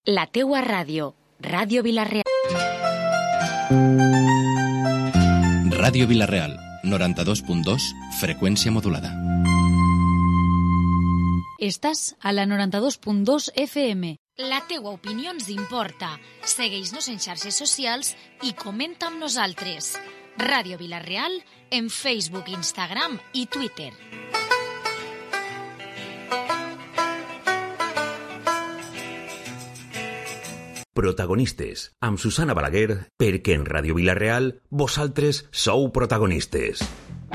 La teua ràdio, Ràdio Vila-real. Ràdio Vila-real, 92.2, freqüència modulada. Estàs a la 92.2 FM. La teua opinió ens importa. Segueix-nos en xarxes socials i comenta amb nosaltres. Ràdio Vila-real en Facebook, Instagram i Twitter. Protagonistes, amb Susana Balaguer, perquè en Ràdio Vila-real vosaltres sou protagonistes.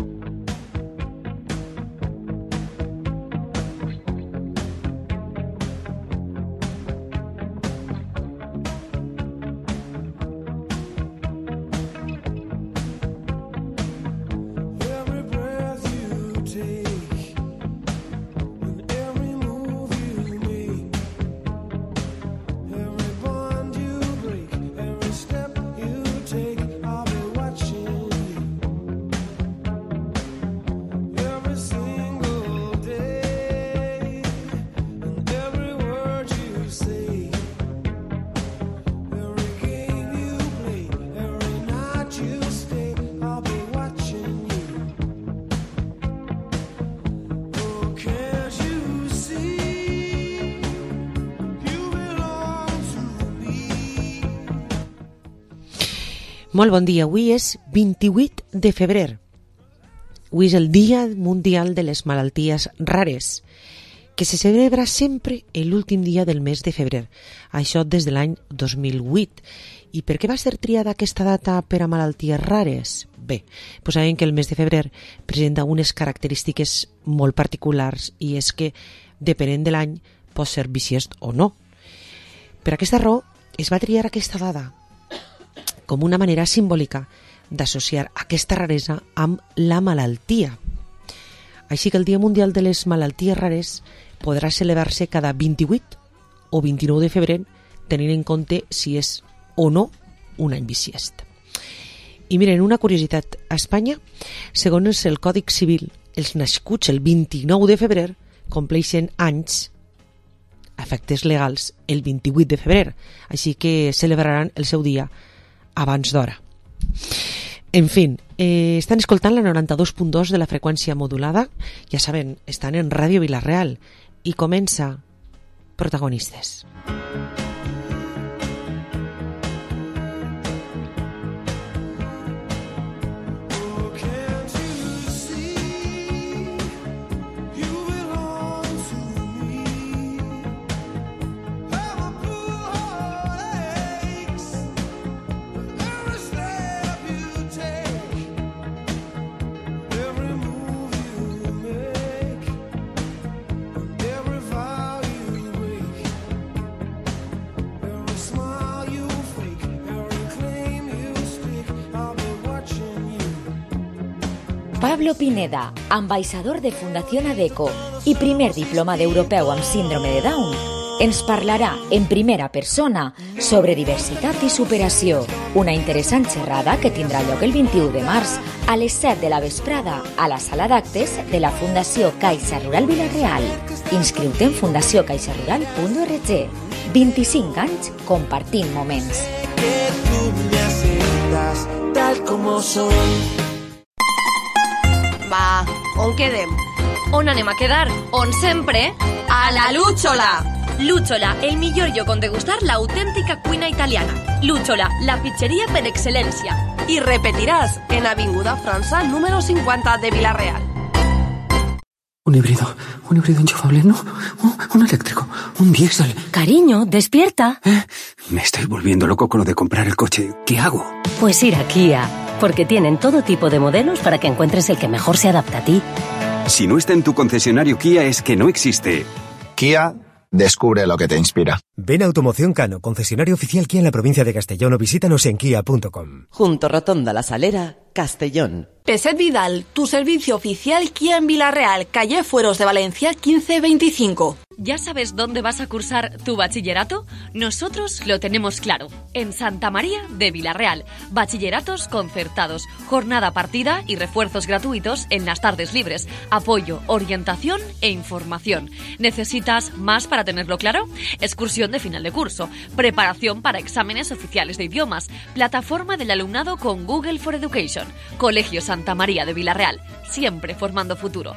Molt bon dia, avui és 28 de febrer. Avui és el Dia Mundial de les Malalties Rares, que se celebra sempre l'últim dia del mes de febrer, això des de l'any 2008. I per què va ser triada aquesta data per a malalties rares? Bé, doncs sabem que el mes de febrer presenta unes característiques molt particulars i és que, depenent de l'any, pot ser bisiest o no. Per aquesta raó, es va triar aquesta data com una manera simbòlica d'associar aquesta raresa amb la malaltia. Així que el Dia Mundial de les Malalties Rares podrà celebrar-se cada 28 o 29 de febrer, tenint en compte si és o no un any bisiest. I miren, una curiositat, a Espanya, segons el Còdic Civil, els nascuts el 29 de febrer compleixen anys a efectes legals el 28 de febrer, així que celebraran el seu dia abans d'hora. En fi, estan escoltant la 92.2 de la freqüència modulada. Ja saben, estan en Ràdio Vila-real i comença Protagonistes. Pablo Pineda, ambaixador de Fundación ADECO i primer diplomat europeu amb síndrome de Down, ens parlarà en primera persona sobre diversitat i superació, una interessant xerrada que tindrà lloc el 21 de març a les 7 de la vesprada a la sala d'actes de la Fundació Caixa Rural Vila-real. Inscriu-te en fundacioncaixarural.org. 25 anys compartint moments. Que tú me aceptas tal como soy. Va, on quedem? On anem a quedar? On sempre? A la Lúchola! Lúchola, el millor lloc on degustar l'autèntica cuina italiana. Lúchola, la pizzeria per excel·lència. I repetiràs en Avinguda França, número 50 de Vila-real. Un híbrido enchufable, no, un eléctrico, un diésel. Cariño, despierta. Me estoy volviendo loco con lo de comprar el coche. ¿Qué hago? Pues ir a Kia, porque tienen todo tipo de modelos para que encuentres el que mejor se adapta a ti. Si no está en tu concesionario Kia es que no existe. Kia, descubre lo que te inspira. Ven a Automoción Cano, concesionario oficial Kia en la provincia de Castellón, o visítanos en kia.com. Junto Rotonda La Salera, Castellón. Peset Vidal, tu servicio oficial Kia en Villarreal, calle Fueros de Valencia 1525. ¿Ya sabes dónde vas a cursar tu bachillerato? Nosotros lo tenemos claro. En Santa María de Villarreal. Bachilleratos concertados, jornada partida y refuerzos gratuitos en las tardes libres. Apoyo, orientación e información. ¿Necesitas más para tenerlo claro? Excursión de final de curso, preparación para exámenes oficiales de idiomas, plataforma del alumnado con Google for Education, Colegio Santa María de Villarreal, siempre formando futuro.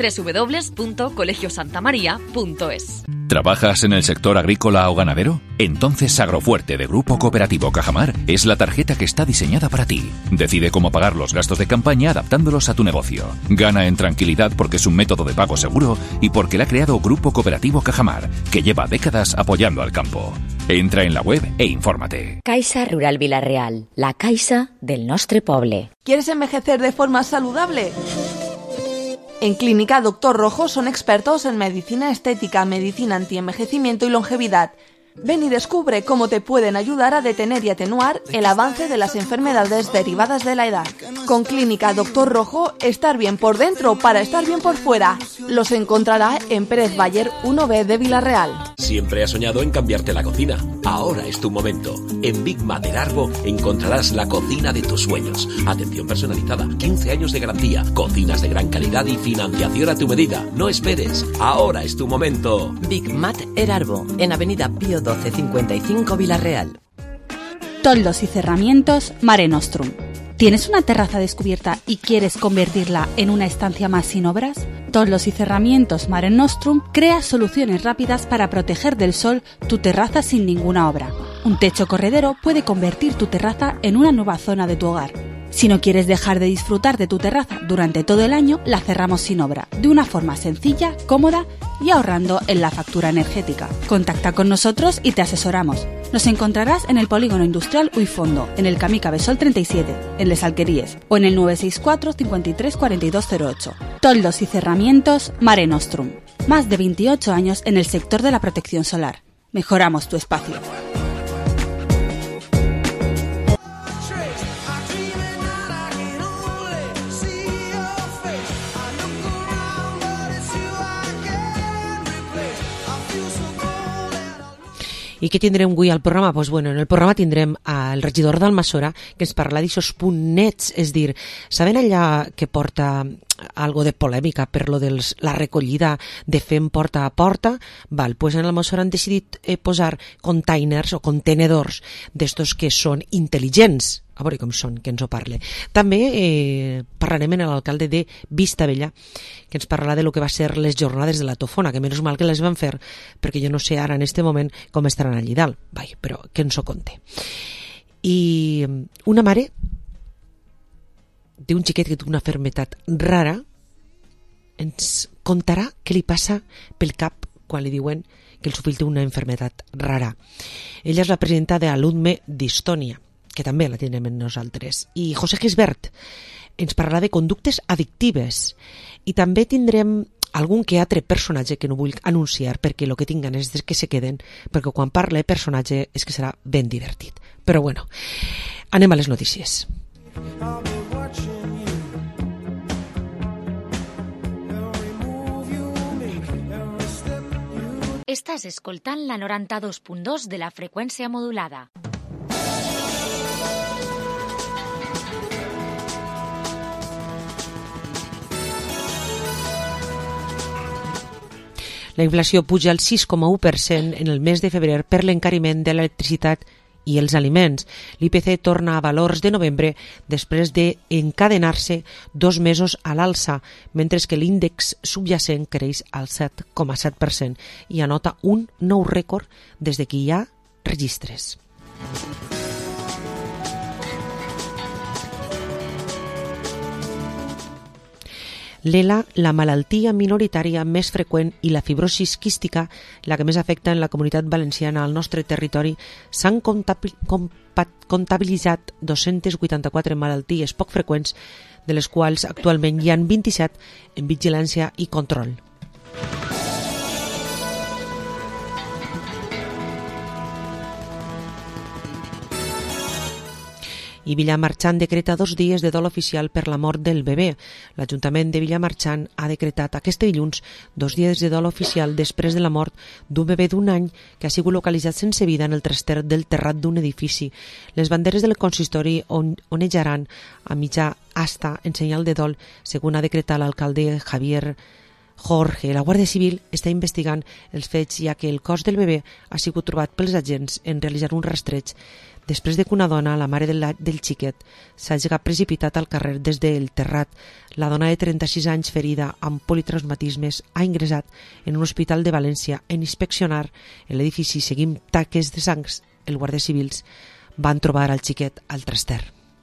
www.colegiosantamaria.es. ¿Trabajas en el sector agrícola o ganadero? Entonces Agrofuerte de Grupo Cooperativo Cajamar es la tarjeta que está diseñada para ti. Decide cómo pagar los gastos de campaña adaptándolos a tu negocio. Gana en tranquilidad porque es un método de pago seguro y porque la ha creado Grupo Cooperativo Cajamar, que lleva décadas apoyando al campo. Entra en la web e infórmate. Caixa Rural Villarreal, la caixa del nostre poble. ¿Quieres envejecer de forma saludable? En Clínica Doctor Rojo son expertos en medicina estética, medicina antienvejecimiento y longevidad. Ven y descubre cómo te pueden ayudar a detener y atenuar el avance de las enfermedades derivadas de la edad. Con Clínica Doctor Rojo, estar bien por dentro para estar bien por fuera. Los encontrará en Pérez Bayer 1B de Villarreal. Siempre has soñado en cambiarte la cocina. Ahora es tu momento. En Big Mat de Largo encontrarás la cocina de tus sueños. Atención personalizada, 15 años de garantía, cocinas de gran calidad y financiación a tu medida. No esperes. Ahora es tu momento. Big Mat Erarbo, en Avenida Pío 1255 Villarreal. Toldos y cerramientos Mare Nostrum. ¿Tienes una terraza descubierta y quieres convertirla en una estancia más sin obras? Toldos y cerramientos Mare Nostrum crea soluciones rápidas para proteger del sol tu terraza sin ninguna obra. Un techo corredero puede convertir tu terraza en una nueva zona de tu hogar. Si no quieres dejar de disfrutar de tu terraza durante todo el año, la cerramos sin obra, de una forma sencilla, cómoda y ahorrando en la factura energética. Contacta con nosotros y te asesoramos. Nos encontrarás en el Polígono Industrial Uifondo, en el Camí Cabesol 37, en Les Alqueríes, o en el 964 53 4208. Toldos y cerramientos Mare Nostrum. Más de 28 años en el sector de la protección solar. Mejoramos tu espacio. I què tindrem avui al programa? Pues bueno, en el programa tindrem el regidor d'Almassora que ens parla d'aixòs punts nets, és dir, saben allà que porta algo de polèmica per lo de la recollida de fem porta a porta? Val, pues en Almassora han decidit posar containers o contenedors d'estos que són intel·ligents. A veure com són, que ens ho parle. També parlarem amb l'alcalde de Vistabella, que ens parlarà de lo que va ser les jornades de la Tofona, que menys mal que les van fer, perquè jo no sé ara en este moment com estaran allí dalt. Vai, però que ens ho conte. I una mare d'un xiquet que té una malaltia rara ens contarà què li passa pel cap quan li diuen que el seu fill té una malaltia rara. Ella és la presidenta de Alumne d'Estònia, que també la tindrem en nosaltres. I José Gisbert ens parlarà de conductes addictives. I també tindrem algun que altre personatge que no vull anunciar perquè el que tinguen és que se queden, perquè quan parle personatge és que serà ben divertit. Però bueno, anem a les notícies. Estàs escoltant la 92.2 de la freqüència modulada. La inflació puja al 6,1% en el mes de febrer per l'encariment de l'electricitat i els aliments. L'IPC torna a valors de novembre després d'encadenar-se 2 mesos a l'alça, mentre que l'índex subjacent creix al 7,7% i anota un nou rècord des de que hi ha registres. L'ELA, la malaltia minoritària més freqüent i la fibrosis quística, la que més afecta en la comunitat valenciana al nostre territori, s'han comptabilitzat 284 malalties poc freqüents, de les quals actualment hi ha 27 en vigilància i control. I Villamarchant decreta 2 dies de dol oficial per la mort del bebè. L'Ajuntament de Villamarchant ha decretat aquest dilluns 2 dies de dol oficial després de la mort d'un bebè d'1 any que ha sigut localitzat sense vida en el traster del terrat d'un edifici. Les banderes del consistori onejaran a mitjà asta en senyal de dol, segons ha decretat l'alcalde Javier Jorge. La Guàrdia Civil està investigant els fets, ja que el cos del bebè ha sigut trobat pels agents en realitzar un rastreig després de que una dona, la mare del xiquet, s'hagi precipitat al carrer des del terrat. La dona de 36 anys ferida amb politraumatismes ha ingressat en un hospital de València. En inspeccionar l'edifici seguint taques de sangs, els guàrdies civils van trobar al xiquet al traster.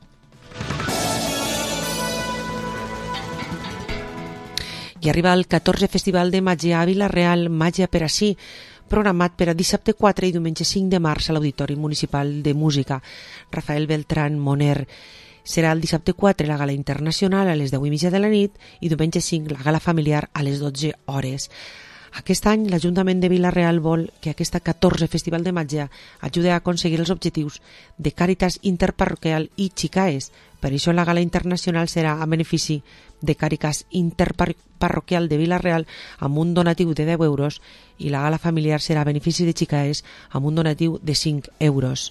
I arriba el 14 Festival de Màgia a Vila-real, Màgia per ací, programat per a dissabte 4 i diumenge 5 de març a l'Auditori Municipal de Música Rafael Beltrán Moner. Serà el dissabte 4 la gala internacional a les 10:30 de la nit i diumenge 5 la gala familiar a les 12 hores. Aquest any l'Ajuntament de Vila-real vol que aquesta 14 Festival de Màgia ajudi a aconseguir els objectius de Càritas Interparroquial i Xicaes. Per això la gala internacional serà a benefici de Càritas Interparroquial de Vila-real amb un donatiu de 10 euros i la gala familiar serà a benefici de Xicaes amb un donatiu de 5 euros.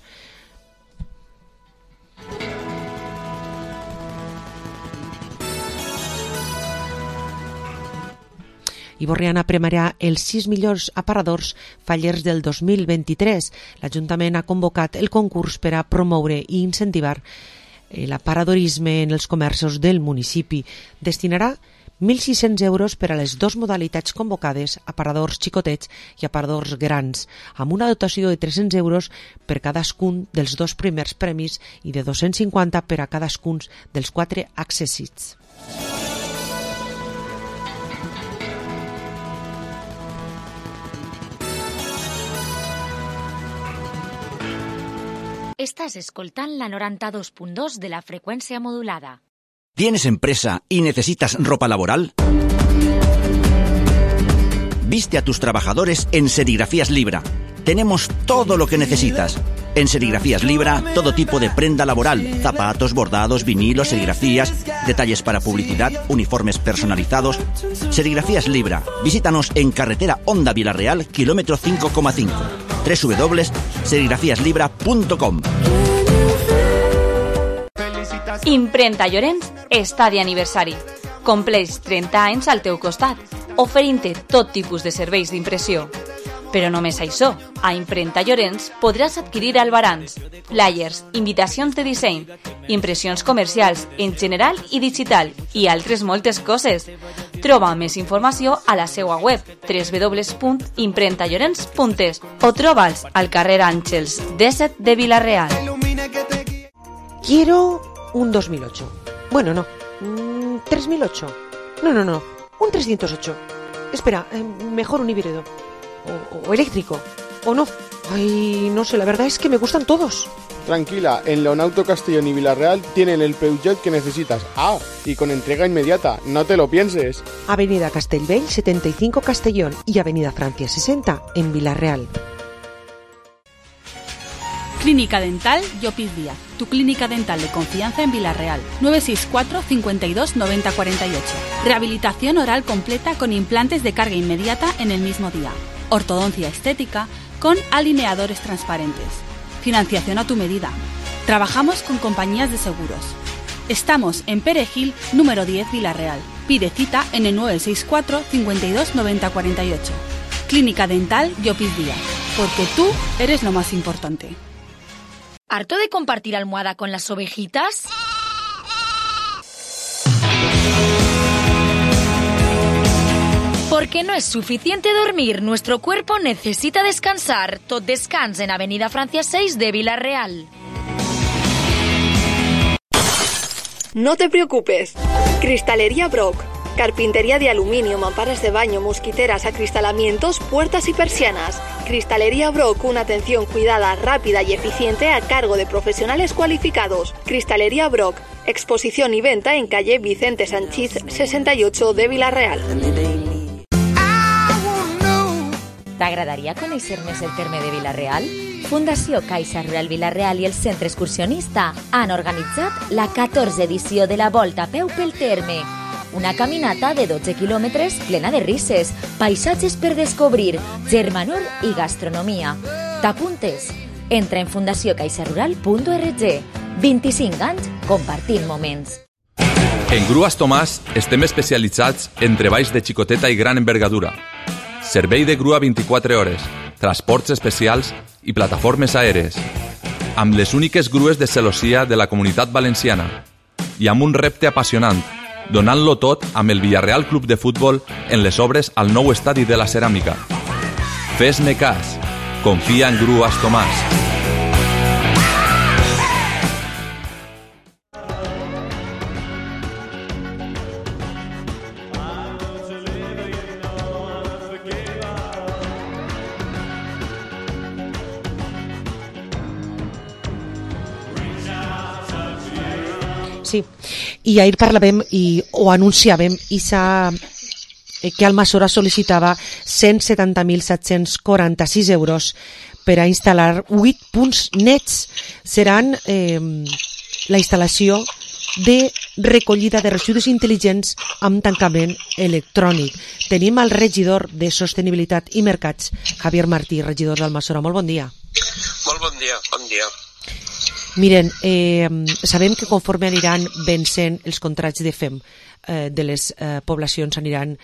I Borriana premiarà els 6 millors aparadors fallers del 2023. L'Ajuntament ha convocat el concurs per a promoure i incentivar l'aparadorisme en els comerços del municipi. Destinarà 1.600 euros per a les 2 modalitats convocades, aparadors xicotets i aparadors grans, amb una dotació de 300 euros per cadascun dels 2 primers premis i de 250 per a cadascun dels 4 accèssits. Estás escoltant la 92.2 de la frecuencia modulada. ¿Tienes empresa y necesitas ropa laboral? Viste a tus trabajadores en Serigrafías Libra. Tenemos todo lo que necesitas. En Serigrafías Libra, todo tipo de prenda laboral, zapatos, bordados, vinilos, serigrafías, detalles para publicidad, uniformes personalizados. Serigrafías Libra. Visítanos en carretera Honda Vila-real, kilómetro 5,5. www.serigrafiaslibra.com. Imprenta Llorenç està d'aniversari. Compleix 30 anys al teu costat, oferint-te tot tipus de serveis d'impressió. Però només això, a Imprenta Llorenç podràs adquirir albarans, flyers, invitacions de disseny, impressions comercials en general i digital i altres moltes coses. Troba més informació a la seva web www.imprentallorens.es o troba'ls al carrer Àngels 17 de Vila-real. Quiero un 2008. Bueno, no. 3008. No. Un 308. Espera, mejor un híbrido. O eléctrico. O no. Ay, no sé, la verdad es que me gustan todos. Tranquila, en Leonauto Castellón y Vila-real tienen el Peugeot que necesitas. Ah, y con entrega inmediata, no te lo pienses. Avenida Castellbell 75 Castellón y Avenida Francia 60 en Vila-real. Clínica Dental Llopis Díaz, tu clínica dental de confianza en Vila-real. 964 52 90 48. Rehabilitación oral completa con implantes de carga inmediata en el mismo día. Ortodoncia estética con alineadores transparentes. Financiación a tu medida. Trabajamos con compañías de seguros. Estamos en Perejil, número 10, Vila-real. Pide cita en el 964 52 90 48. Clínica Dental Llopis Díaz, porque tú eres lo más importante. ¿Harto de compartir almohada con las ovejitas? Porque no es suficiente dormir, nuestro cuerpo necesita descansar. Tot descans en Avenida Francia 6 de Vila-real. No te preocupes. Cristalería Brock. Carpintería de aluminio, mamparas de baño, mosquiteras, acristalamientos, puertas y persianas. Cristalería Brock, una atención cuidada, rápida y eficiente a cargo de profesionales cualificados. Cristalería Brock, exposición y venta en calle Vicente Sanchís 68 de Vila-real. T'agradaria conèixer més el terme de Vila-real? Fundació Caixa Rural Vila-real i el Centre Excursionista han organitzat la 14ª edició de la Volta a peu pel terme. Una caminata de 12 quilòmetres plena de risses, paisatges per descobrir, germanor i gastronomia. T'apuntes? Entra en fundaciocaixarural.org. 25 anys compartint moments. En Grues Tomàs estem especialitzats en treballs de xicoteta i gran envergadura. Servei de grua 24 hores, transports especials i plataformes aèries. Amb les úniques grues de celossia de la Comunitat Valenciana. I amb un repte apassionant, donant-lo tot amb el Villarreal Club de Futbol en les obres al nou estadi de la Ceràmica. Fes-me cas. Confia en Grues Tomàs. Sí, i ahir parlàvem o anunciàvem que Almassora sol·licitava 170.746 euros per a instal·lar 8 punts nets. Seran la instal·lació de recollida de residus intel·ligents amb tancament electrònic. Tenim el regidor de Sostenibilitat i Mercats, Javier Martí, regidor d'Almassora. Molt bon dia. Molt bon dia, bon dia. Miren, sabem que conforme aniran vencent els contrats de FEM de les poblacions aniran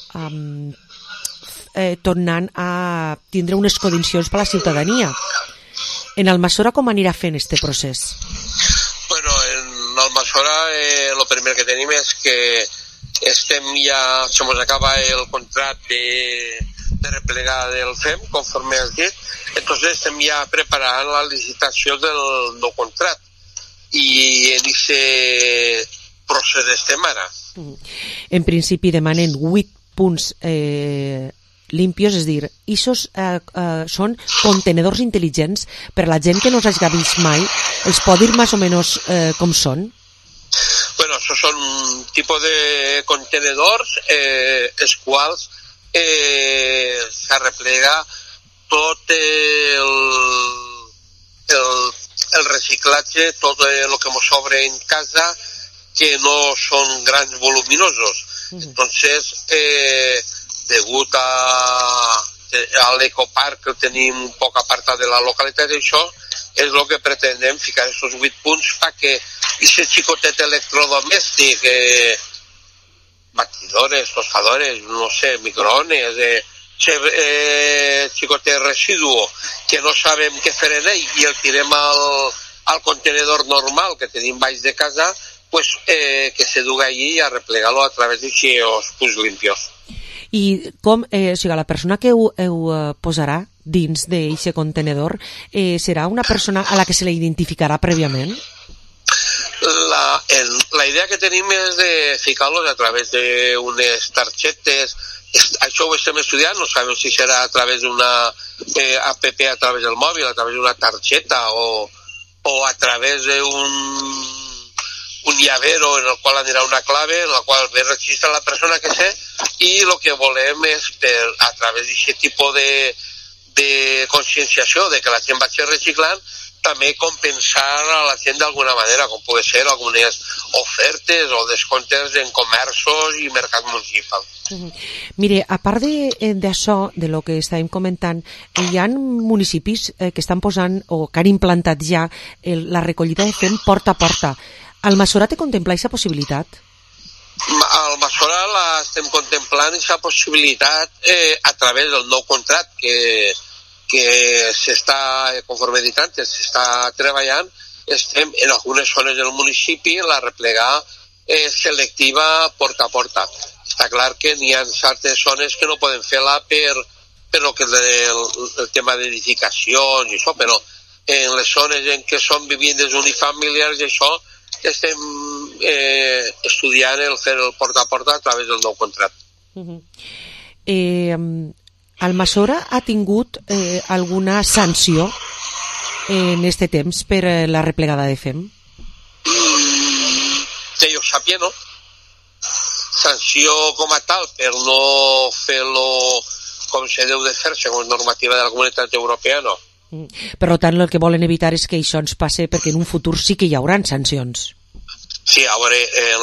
tornant a tindre unes condicions per a la ciutadania. En Almassora com anirà fent este procés? Bueno, en Almassora lo primer que tenim és que estem ja, se nos acaba el contracte de replegar del FEM, conforme has dit, entonces estem ja preparant la licitació del nou contracte i en aquest procés estem ara. En principi demanen 8 punts limpios, és dir, aquests són contenedors intel·ligents per a la gent que no s'hagi vist mai. Els pot dir més o menys com són? Bueno, això són un tipus de contenedors els quals s'arreplega tot el reciclatge, tot el que ens sobra en casa, que no són grans voluminosos. Entonces, degut a l'ecoparc que tenim un poc apartat de la localitat, això és el que pretenem, ficar aquests 8 punts perquè aquest xicotet electrodomèstic, batidores, tostadores, no sé, microones, xicotet residu que no sabem què fer en ell i el tirem al contenedor normal que tenim baix de casa, pues que se duga allí a replegar-lo a través d'aquests punts limpios. I com, o sigui, la persona que ho posarà dins d'aquest contenedor serà una persona a la que se li identificarà prèviament? La idea que tenim és de ficar-los a través d'unes targetes. Això ho estem estudiant, no sabem si serà a través d'una app a través del mòbil, a través d'una targeta o a través d'un llavero en el qual anirà una clave en la qual ve registra la persona que sé, i el que volem és a través d'aquest tipus de conscienciació de que la gent vagi reciclant, també compensar a la gent d'alguna manera, com pugui ser algunes ofertes o descomptes en comerços i mercat municipal. Mire, a part d'això, de lo que estàvem comentant, hi ha municipis que estan posant o que han implantat ja la recollida de FEM porta a porta. Almassora té contemplar aquesta possibilitat? A Almassora l'estem contemplant aquesta possibilitat a través del nou contracte que s'està, conforme he dit antes, s'està treballant. Estem en algunes zones del municipi la replegar selectiva porta a porta. Està clar que n'hi ha certes zones que no poden fer-la per el que el tema d'edificacions i això, però en les zones en què són viviendes unifamiliars i això estem estudiant el fer el porta a porta a través del nou contracte. Almassora ha tingut alguna sanció en aquest temps per la replegada de FEM? Que jo sàpia, no. Sanció com a tal per no fer-lo com se deu de fer segons normativa de la Comunitat Europea, no. Per tant, el que volen evitar és que això ens passe, perquè en un futur sí que hi haurà sancions. Sí, a veure, en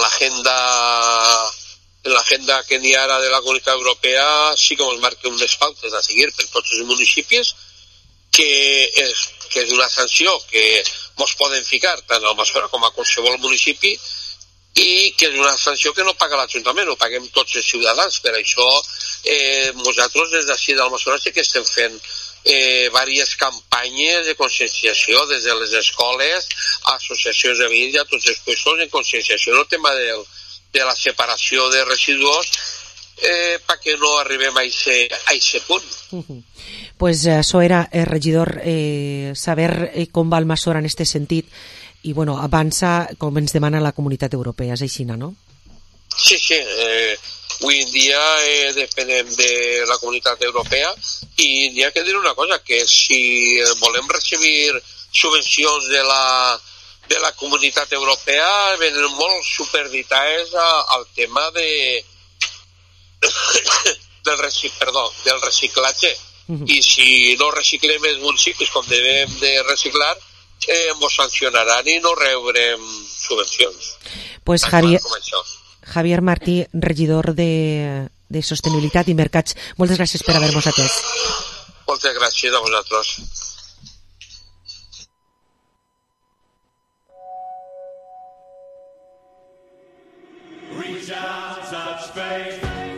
l'agenda que n'hi ha ara de la Comunitat Europea sí que ens marca unes pautes a seguir per tots els municipis, que és una sanció que ens poden ficar tant al Masferrer com a qualsevol municipi, i que és una sanció que no paga l'Ajuntament, ho paguem tots els ciutadans. Per això nosaltres des d'ací del Masferrer sí que estem fent diverses campanyes de conscienciació des de les escoles, associacions de veïns i a tots els puestos en conscienciació en el tema de la separació de residus perquè no arribem a aquest punt. Pues això era, regidor, saber com va el Masora en aquest sentit i bueno, avança com ens demana la Comunitat Europea, és així, no? Sí, sí, avui en dia depenem de la Comunitat Europea i hi ha que dir una cosa, que si volem recibir subvencions de la Comunitat Europea venen molt superditades al tema del reciclatge. I si no reciclem els municipis com devem de reciclar, ens sancionaran i no rebrem subvencions. Pues Javier Martí, regidor de Sostenibilitat i Mercats, moltes gràcies per haver-nos atès. Moltes gràcies a vosaltres. Reach out, touch faith.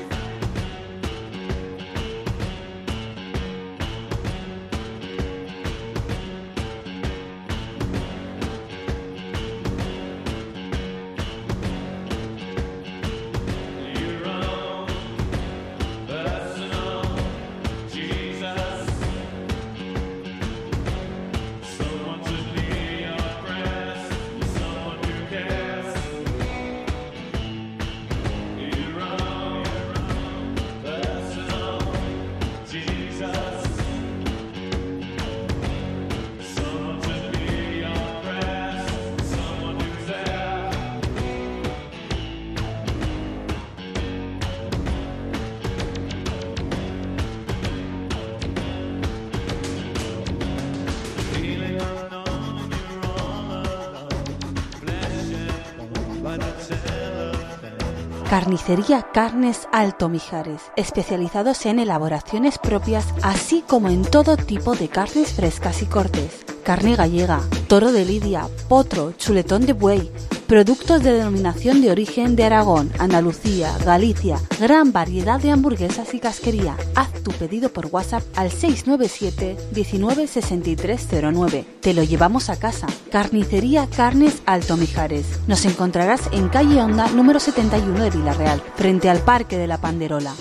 Carnicería Carnes Alto Mijares, especializados en elaboraciones propias, así como en todo tipo de carnes frescas y cortes. Carne gallega, toro de lidia, potro, chuletón de buey, productos de denominación de origen de Aragón, Andalucía, Galicia, gran variedad de hamburguesas y casquería. Haz tu pedido por WhatsApp al 697 19 6309. Te lo llevamos a casa. Carnicería Carnes Alto Mijares. Nos encontrarás en calle Honda número 71 de Vilarreal, frente al Parque de la Panderola.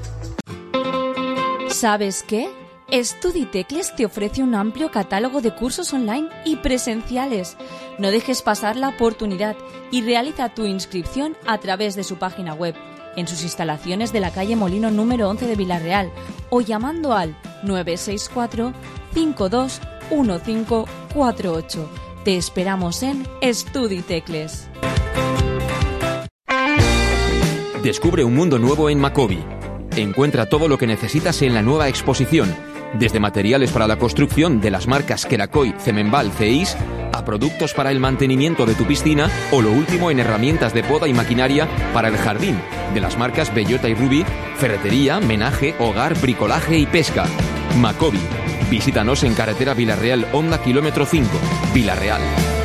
¿Sabes qué? StudiTecles te ofrece un amplio catálogo de cursos online y presenciales. No dejes pasar la oportunidad y realiza tu inscripción a través de su página web, en sus instalaciones de la calle Molino número 11 de Vilarreal o llamando al 964 52 1548. Te esperamos en StudiTecles. Descubre un mundo nuevo en Macobi. Encuentra todo lo que necesitas en la nueva exposición, desde materiales para la construcción de las marcas Kerakoy, Cemenbal, CEIS, a productos para el mantenimiento de tu piscina o lo último en herramientas de poda y maquinaria para el jardín, de las marcas Bellota y Ruby, ferretería, menaje, hogar, bricolaje y pesca. Macobi. Visítanos en carretera Vilarreal, Honda kilómetro 5, Vilarreal.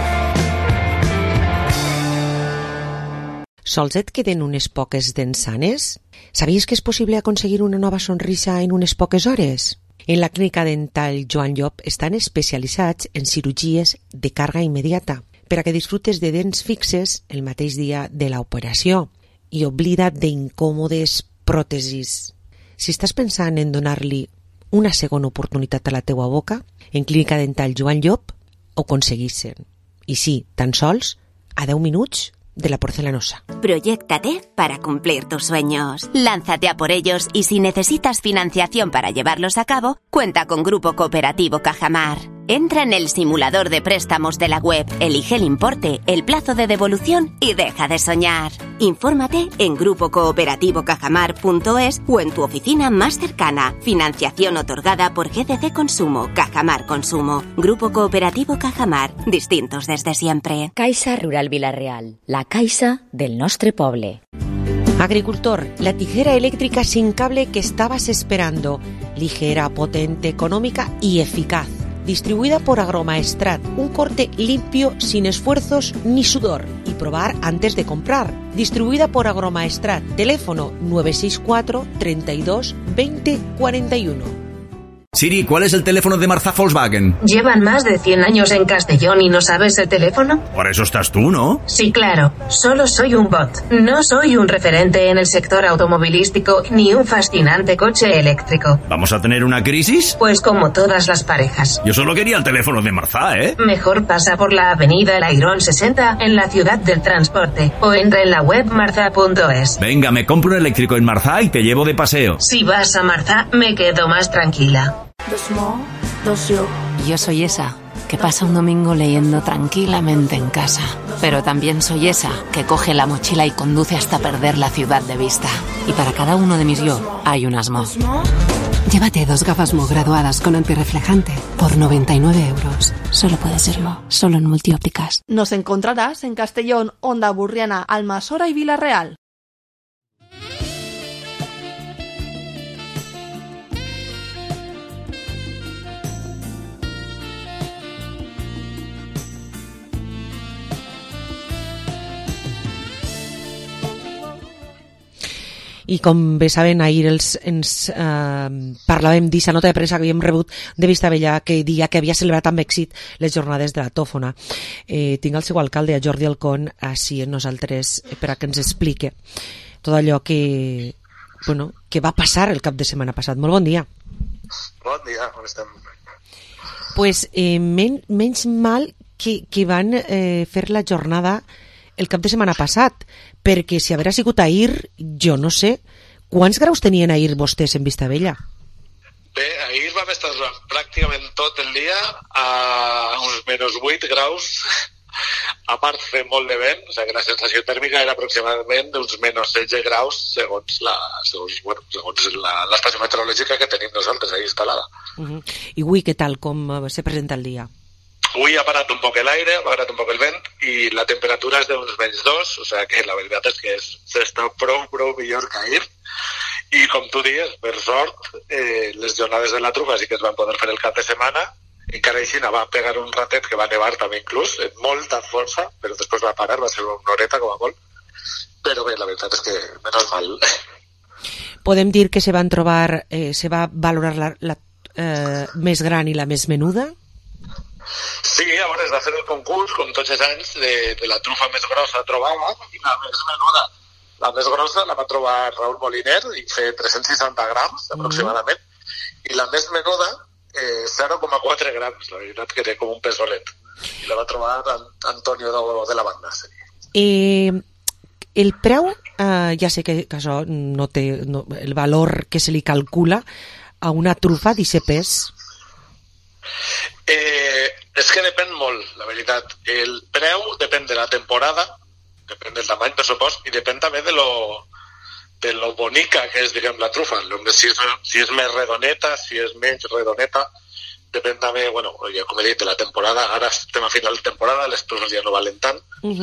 Sols et queden unes poques dents sanes? Sabies que és possible aconseguir una nova sonrisa en unes poques hores? En la clínica dental Joan Llop estan especialitzats en cirurgies de càrrega immediata per a que disfrutes de dents fixes el mateix dia de l'operació i oblida't d'incòmodes pròtesis. Si estàs pensant en donar-li una segona oportunitat a la teua boca, en clínica dental Joan Llop ho aconseguissin. I sí, tan sols a 10 minuts de la porcelanosa. Proyéctate para cumplir tus sueños. Lánzate a por ellos y si necesitas financiación para llevarlos a cabo, cuenta con Grupo Cooperativo Cajamar. Entra en el simulador de préstamos de la web, elige el importe, el plazo de devolución y deja de soñar. Infórmate en grupocooperativo.cajamar.es o en tu oficina más cercana. Financiación otorgada por GCC Consumo, Cajamar Consumo. Grupo Cooperativo Cajamar, distintos desde siempre. Caixa Rural Vila-real, la caixa del nostre poble. Agricultor, la tijera eléctrica sin cable que estabas esperando. Ligera, potente, económica y eficaz. Distribuida por Agromaestrat, un corte limpio, sin esfuerzos ni sudor. Y probar antes de comprar. Distribuida por Agromaestrat, teléfono 964 32 20 41. Siri, ¿cuál es el teléfono de Marzá Volkswagen? ¿Llevan más de 100 años en Castellón y no sabes el teléfono? Por eso estás tú, ¿no? Sí, claro. Solo soy un bot. No soy un referente en el sector automovilístico ni un fascinante coche eléctrico. ¿Vamos a tener una crisis? Pues como todas las parejas. Yo solo quería el teléfono de Marzá, ¿eh? Mejor pasa por la avenida Lairón 60 en la ciudad del transporte o entra en la web marza.es. Venga, me compro un eléctrico en Marzá y te llevo de paseo. Si vas a Marzá, me quedo más tranquila. Yo soy esa que pasa un domingo leyendo tranquilamente en casa, pero también soy esa que coge la mochila y conduce hasta perder la ciudad de vista. Y para cada uno de mis yo hay un Asmo. Llévate 2 gafas Mo graduadas con antirreflejante por 99 euros. Solo puede serlo, solo en Multiópticas. Nos encontrarás en Castellón, Onda Burriana, Almasora y Vila-real. I com bé saben, ahir ens parlàvem d'aquesta nota de premsa que havíem rebut de Vistabella que dia que havia celebrat amb èxit les jornades de la tòfona. Tinc el seu alcalde, a Jordi Alcón, així amb nosaltres per a que ens explique tot allò que va passar el cap de setmana passat. Molt bon dia. Bon dia, on estem? Pues menys mal que van fer la jornada el cap de setmana passat, perquè si haurà sigut ahir, jo no sé, quants graus tenien ahir vostès en Vistabella? Bé, ahir vam estar pràcticament tot el dia a uns -8 graus, a part fer molt de vent, o sigui que la sensació tèrmica era aproximadament d'uns -16 graus segons l'estació meteorològica que tenim nosaltres ahí instal·lada. I avui què tal, com se presenta el dia? Avui ha parat un poc l'aire, ha parat un poc el vent i la temperatura és d'uns -2, o sigui que la veritat és que s'està prou millor que ahir. I com tu dius, per sort, les jornades de la trufa sí que es van poder fer el cap de setmana, encara així va pegar un ratet que va nevar també inclús, amb molta força, però després va parar, va ser una horeta com a molt, però bé, la veritat és que menys mal. Podem dir que se van trobar, se va valorar la més gran i la més menuda? Sí, llavors es va fer el concurs, com tots els anys, de la trufa més grossa trobada i la més menuda. La més grossa la va trobar Raúl Moliner i fer 360 grams aproximadament, i la més menuda 0,4 grams, la veritat que té com un pesolet. I la va trobar Antonio de la Banda. El preu, ja sé que això no té el valor que se li calcula a una trufa d'aquest pes. És que depèn molt, la veritat. El preu depèn de la temporada, depèn del tamany, per supost, i depèn també de lo bonica que és, diguem, la trufa. Si és més redoneta, si és menys redoneta, depèn també, bueno, com he dit, de la temporada. Ara estem a final de temporada, les trufes ja no valen tant.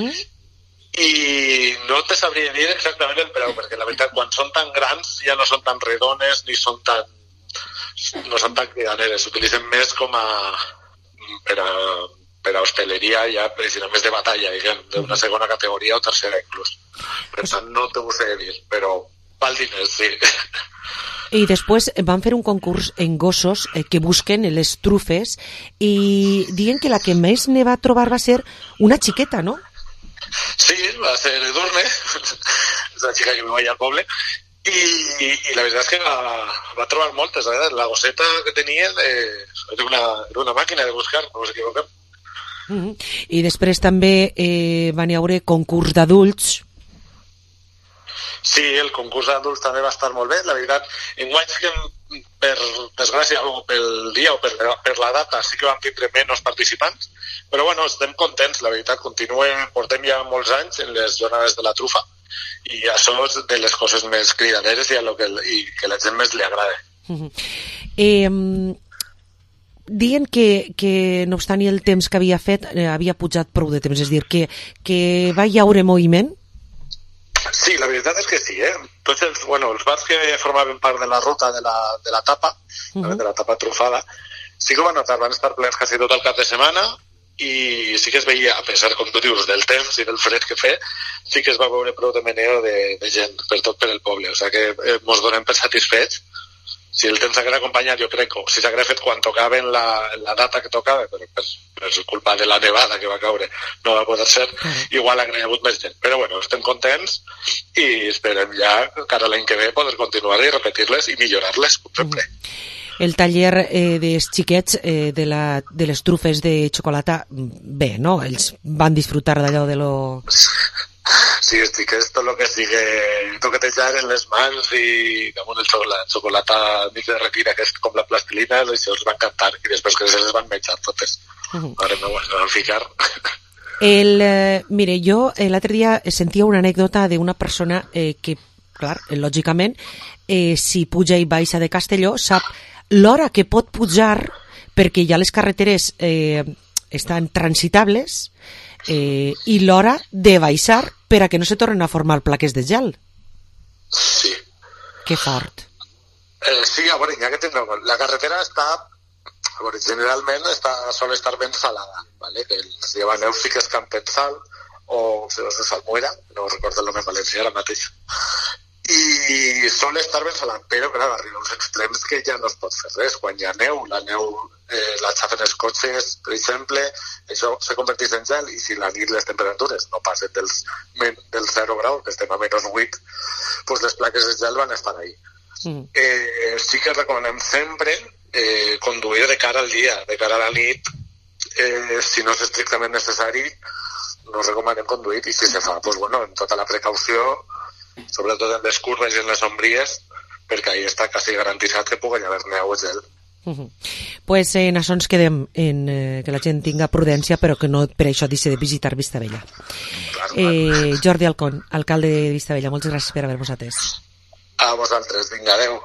I no te sabria dir exactament el preu, perquè la veritat, quan són tan grans ja no són tan redones ni són tan cridaneres, s'utilitzen més com a per a hosteleria, ja més de batalla, diguem, d'una segona categoria o tercera inclús. Per tant, no t'ho sé dir, però val diners, sí. I després van fer un concurs en gossos que busquen les trufes i diuen que la que més ne va trobar va ser una xiqueta, no? Sí, va ser Edurne, és la xica que viu allà al poble, i la veritat és que va trobar moltes. La gosseta que tenia era una màquina de buscar, no us equivoquem. I després també van hi haure concurs d'adults. Sí, el concurs d'adults també va estar molt bé. La veritat, enguany que per desgràcia, o pel dia o per la data, sí que vam tindre menys participants, però bueno, estem contents, la veritat, portem ja molts anys en les jornades de la trufa, i això és de les coses més cridaderes i que la gent més li agrada. Diuen que no obstant el temps que havia fet havia pujat prou de temps, és a dir, que va hi haure moviment? Sí, la veritat és que sí, Tots els bars que formaven part de la ruta de la tapa, de la tapa trufada, sí que ho van notar, van estar plens quasi tot el cap de setmana, i sí que es veia, a pesar, com tu dius, del temps i del fred que fe, sí que es va veure prou de meneo de gent per tot per el poble, o sigui que mos donem per satisfets. Si el temps s'hagués acompanyat, jo crec, o si s'hagués fet quan tocaven la data que tocava, però per culpa de la nevada que va caure no va poder ser, igual hauria hagut més gent. Però bueno, estem contents i esperem ja, cara a l'any que ve, poder continuar i repetir-les i millorar-les, com sempre. El taller dels xiquets de les trufes de xocolata, bé, no? Ells van disfrutar d'allò de lo... Sí, estic tot el que sigui toquetejar en les mans i damunt el xocolata mig de retira, que és com la plastilina, això els va encantar i després que se les van menjar totes. Ara no ho van ficar. Mire, jo l'altre dia sentia una anècdota d'una persona que, clar, lògicament, si puja i baixa de Castelló, sap l'hora que pot pujar perquè ja les carreteres estan transitables i l'hora de baixar per a que no se tornen a formar plaques de gel. Sí. Que fort. Sí, a veure, ja que tindreu... La carretera està... A veure, generalment sol estar ben salada, ¿vale? Que els llevaneus sí que es campen sal, o de salmuera, no recordo el nom en valencià ara mateix. I sol estar ben salat, però clar, arriba uns extrems que ja no es pot fer res. Quan hi ha neu, la neu la xafen els cotxes, per exemple, això se converteix en gel, i si la nit les temperatures no passen del 0 grau, que estem a -8, doncs les plaques de gel van estar ahí. Sí que recomanem sempre conduir de cara al dia, de cara a la nit, si no és estrictament necessari, no recomanem conduir, i si se fa, doncs bueno, amb tota la precaució, sobretot en les curves i en les ombries, perquè ahí està quasi garantitzat que pugui haver neu o gel. Pues en això ens quedem, en que la gent tinga prudència, però que no per això deixi de visitar Vistabella. Jordi Alcón, alcalde de Vistabella, moltes gràcies per haver-vos atès. A vosaltres, vinga, adeu.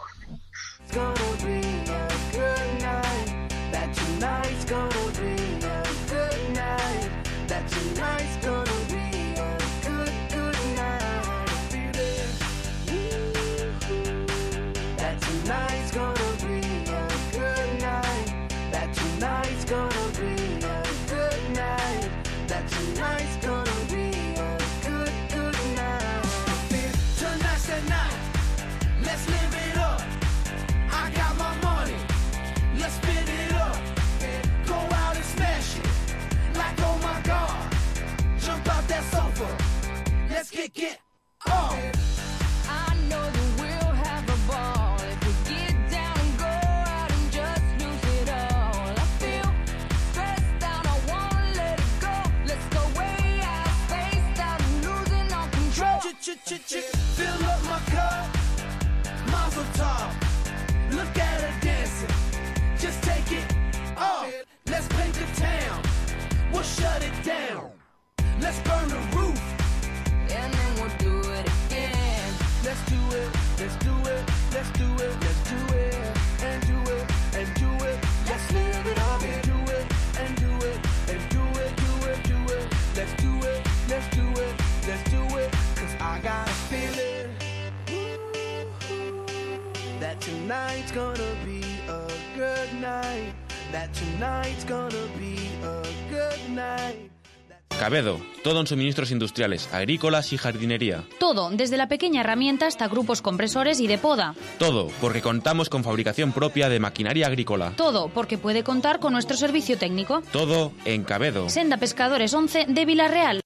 Get off. I know that we'll have a ball if we get down and go out and just lose it all. I feel stressed out, I wanna let it go. Let's go way out, spaced out, and losing all control. Fill up my cup, Mazel tov. Look at her dancing, just take it off. Let's paint the town, we'll shut it down. Let's burn the roof. And then we'll do it again. Let's do it, let's do it, let's do it, let's do it, and do it, and do it. Let's live it up and do it, and do it, and do it, do it, do it. Let's do it, let's do it, let's do it. Cause I got a feeling that tonight's gonna be a good night. That tonight's gonna be a good night. Cabedo, todo en suministros industriales, agrícolas y jardinería. Todo, desde la pequeña herramienta hasta grupos compresores y de poda. Todo, porque contamos con fabricación propia de maquinaria agrícola. Todo, porque puede contar con nuestro servicio técnico. Todo en Cabedo. Senda Pescadores 11 de Vila-real.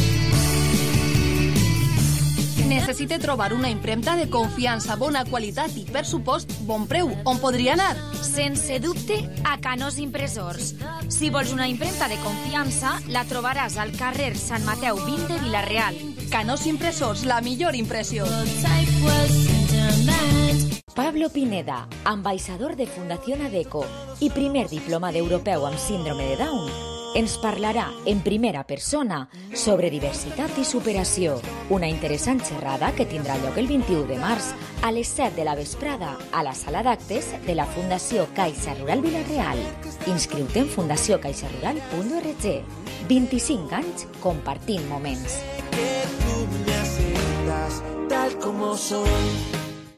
Necessite trobar una impremta de confiança, bona qualitat i, per supost, bon preu. On podria anar? Sense dubte, a Canós Impressors. Si vols una impremta de confiança, la trobaràs al carrer Sant Mateu 20 de Vila-real. Canós Impressors, la millor impressió. Pablo Pineda, ambaixador de Fundación ADECO i primer diploma d'europeu amb síndrome de Down, ens parlarà en primera persona sobre diversitat i superació, una interessant xerrada que tindrà lloc el 21 de març a les 7 de la vesprada a la sala d'actes de la Fundació Caixa Rural Vila-real. Inscriu-te en fundaciocaixarural.org. 25 anys compartint moments. Que tú me aceptas tal como soy.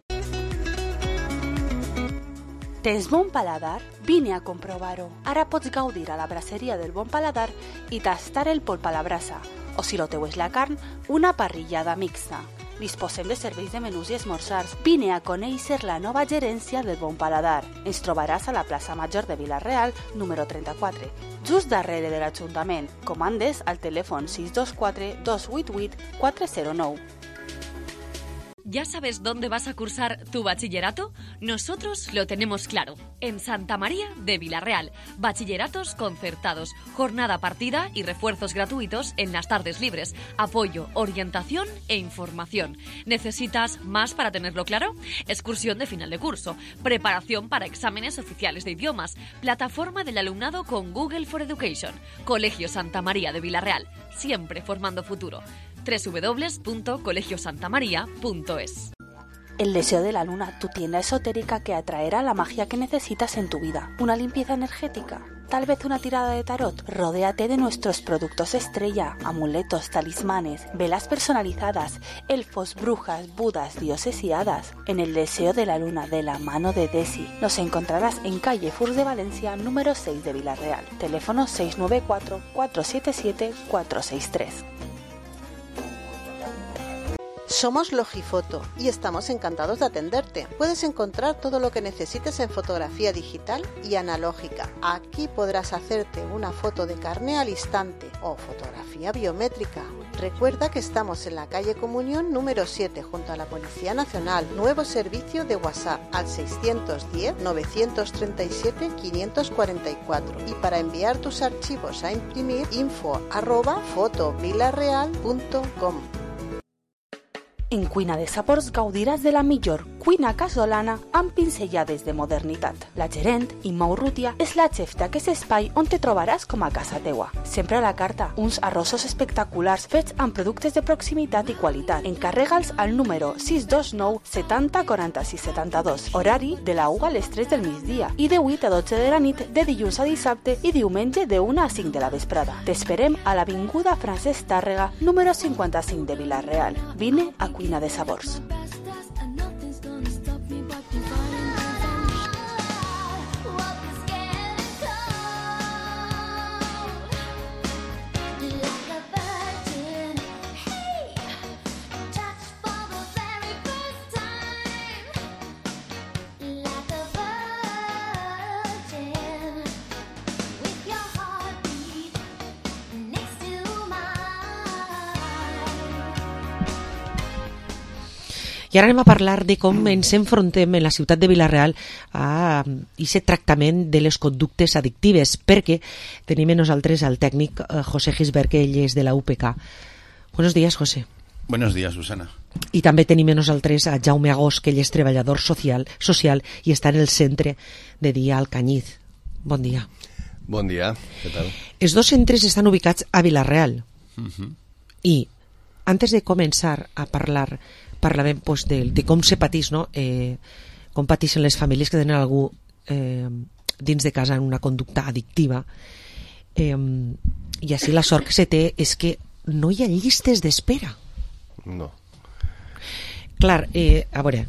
Tens bon paladar? Vine a comprovar-ho. Ara pots gaudir a la braseria del Bon Paladar i tastar el polp a la brasa, o si lo teu és la carn, una parrillada mixta. Disposem de serveis de menús i esmorzars. Vine a conèixer la nova gerència del Bon Paladar. Ens trobaràs a la plaça Major de Vila-real, número 34, just darrere de l'Ajuntament. Comandes al telèfon 624 288 409. ¿Ya sabes dónde vas a cursar tu bachillerato? Nosotros lo tenemos claro. En Santa María de Vila-real. Bachilleratos concertados, jornada partida y refuerzos gratuitos en las tardes libres. Apoyo, orientación e información. ¿Necesitas más para tenerlo claro? Excursión de final de curso. Preparación para exámenes oficiales de idiomas. Plataforma del alumnado con Google for Education. Colegio Santa María de Vila-real. Siempre formando futuro. www.colegiosantamaria.es. El deseo de la luna, tu tienda esotérica que atraerá la magia que necesitas en tu vida. Una limpieza energética, tal vez una tirada de tarot. Rodéate de nuestros productos estrella, amuletos, talismanes, velas personalizadas, elfos, brujas, budas, dioses y hadas. En el deseo de la luna, de la mano de Desi. Nos encontrarás en calle Furs de Valencia, número 6 de Vila-real. Teléfono 694 477 463. Somos Logifoto y estamos encantados de atenderte. Puedes encontrar todo lo que necesites en fotografía digital y analógica. Aquí podrás hacerte una foto de carné al instante o fotografía biométrica. Recuerda que estamos en la calle Comunión número 7 junto a la Policía Nacional. Nuevo servicio de WhatsApp al 610-937-544. Y para enviar tus archivos a imprimir, info@fotovilareal.com. En Cuina de Sabors gaudiràs de la millor cuina casolana amb pinzellades de modernitat. La gerent, Imma Urrutia, és la xef d'aquest espai on te trobaràs com a casa teua. Sempre a la carta, uns arrossos espectaculars fets amb productes de proximitat i qualitat. Encarrega'ls al número 629 70 46 72. Horari de la 1 a les 3 del migdia i de 8 a 12 de la nit de dilluns a dissabte i diumenge de 1 a 5 de la vesprada. T'esperem a l'avinguda Francesc Tàrrega, número 55 de Vila-real. Vine a Cuina de Sabors. I ara anem a parlar de com ens enfrontem en la ciutat de Vila-real a aquest tractament de les conductes addictives, perquè tenim amb nosaltres el tècnic José Gisbert, que ell és de la UPK. Buenos días, José. Buenos días, Susana. I també tenim amb nosaltres a Jaume Agós, que ell és treballador social i està en el centre de dia Alcañiz. Bon dia. Bon dia, què tal? Els dos centres estan ubicats a Vila-real. I antes de començar a parlàvem pues, de com se patís, no? Com pateixen les famílies que tenen algú dins de casa en una conducta addictiva, i així la sort que se té és que no hi ha llistes d'espera. No. Clar, a veure,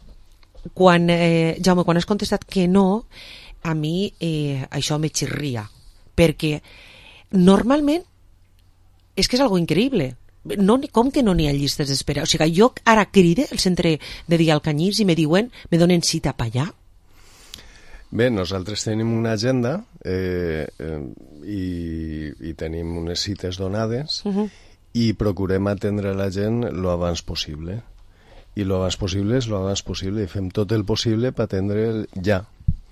Jaume, quan has contestat que no, a mi això me xirria, perquè normalment és que és algo increïble. No, com que no n'hi ha llistes d'espera? O sigui, jo ara cride el centre de dia Alcañiz i me diuen, me donen cita per allà? Bé, nosaltres tenim una agenda i tenim unes cites donades i procurem atendre la gent lo abans possible. I lo abans possible és lo abans possible i fem tot el possible per atendre ja.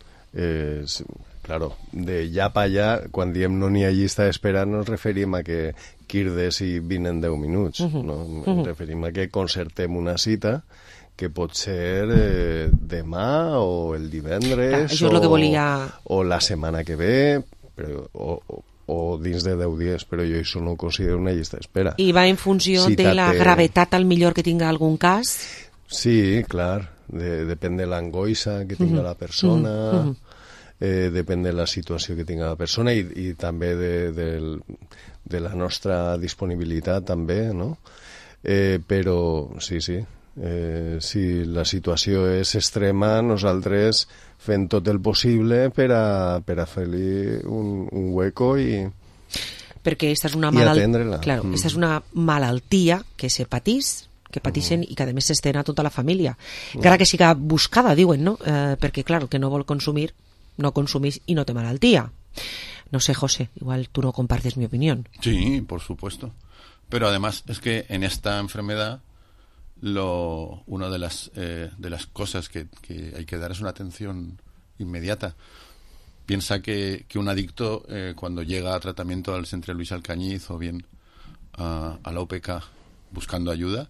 Claro, de ja pa allà, quan diem no n'hi ha llista d'espera, no ens referim a que quirdes i vinen 10 minuts, no? Ens referim a que concertem una cita que pot ser demà o el divendres això és el que volia... o la setmana que ve, però, o dins de 10 dies, però jo això no ho considero una llista d'espera. I va en funció de la gravetat al millor que tinga algun cas? Sí, clar, depèn de l'angoixa que tinga la persona, depèn de la situació que tinga la persona i també de la nostra disponibilitat també, no? Però sí, si la situació és extrema, nosaltres fem tot el possible per a fer-li un hueco i perquè aquesta és una atendre-la. Claro, aquesta és una malaltia que se patís, que patixen i que a més s'estén a tota la família. Encara que siga buscada, diuen, ¿no? Perquè, clar, el que no vol consumir, no consumís y no te malaltía. No sé, José, igual tú no compartes mi opinión. Sí, por supuesto. Pero además es que en esta enfermedad una de las cosas que hay que dar es una atención inmediata. Piensa que un adicto cuando llega a tratamiento al Centre Luis Alcañiz o bien a la UPK buscando ayuda,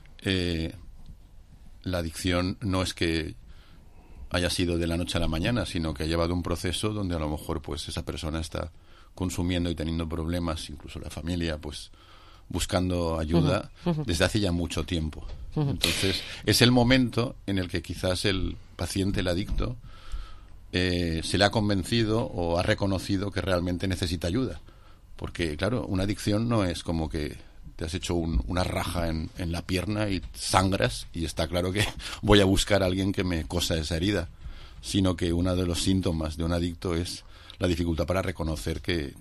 la adicción no es que haya sido de la noche a la mañana, sino que ha llevado un proceso donde a lo mejor pues esa persona está consumiendo y teniendo problemas, incluso la familia pues buscando ayuda desde hace ya mucho tiempo. Entonces es el momento en el que quizás el paciente, el adicto, se le ha convencido o ha reconocido que realmente necesita ayuda. Porque claro, una adicción no es como que te has hecho una raja en la pierna y sangras y está claro que voy a buscar a alguien que me cosa esa herida, sino que uno de los síntomas de un adicto es la dificultad para reconocer que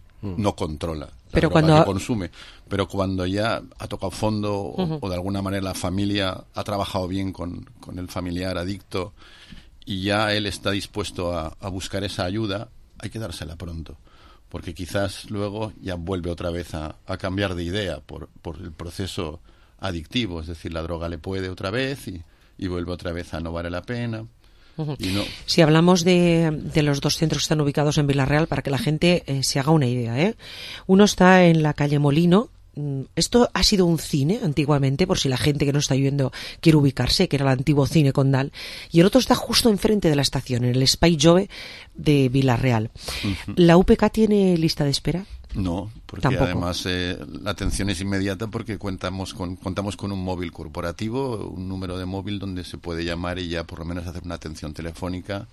no controla la droga que consume. Pero cuando ya ha tocado fondo o de alguna manera la familia ha trabajado bien con el familiar adicto y ya él está dispuesto a buscar esa ayuda, hay que dársela pronto. Porque quizás luego ya vuelve otra vez a cambiar de idea por el proceso adictivo, es decir, la droga le puede otra vez y vuelve otra vez a no vale la pena. Y no. Si hablamos de los dos centros que están ubicados en Vila-real, para que la gente se haga una idea, uno está en la calle Molino. Esto ha sido un cine antiguamente, por si la gente que no está viendo quiere ubicarse, que era el antiguo cine Condal, y el otro está justo enfrente de la estación, en el Espai Jove de Vila-real. ¿La UPK tiene lista de espera? No, porque tampoco. Además la atención es inmediata porque contamos con un móvil corporativo, un número de móvil donde se puede llamar y ya por lo menos hacer una atención telefónica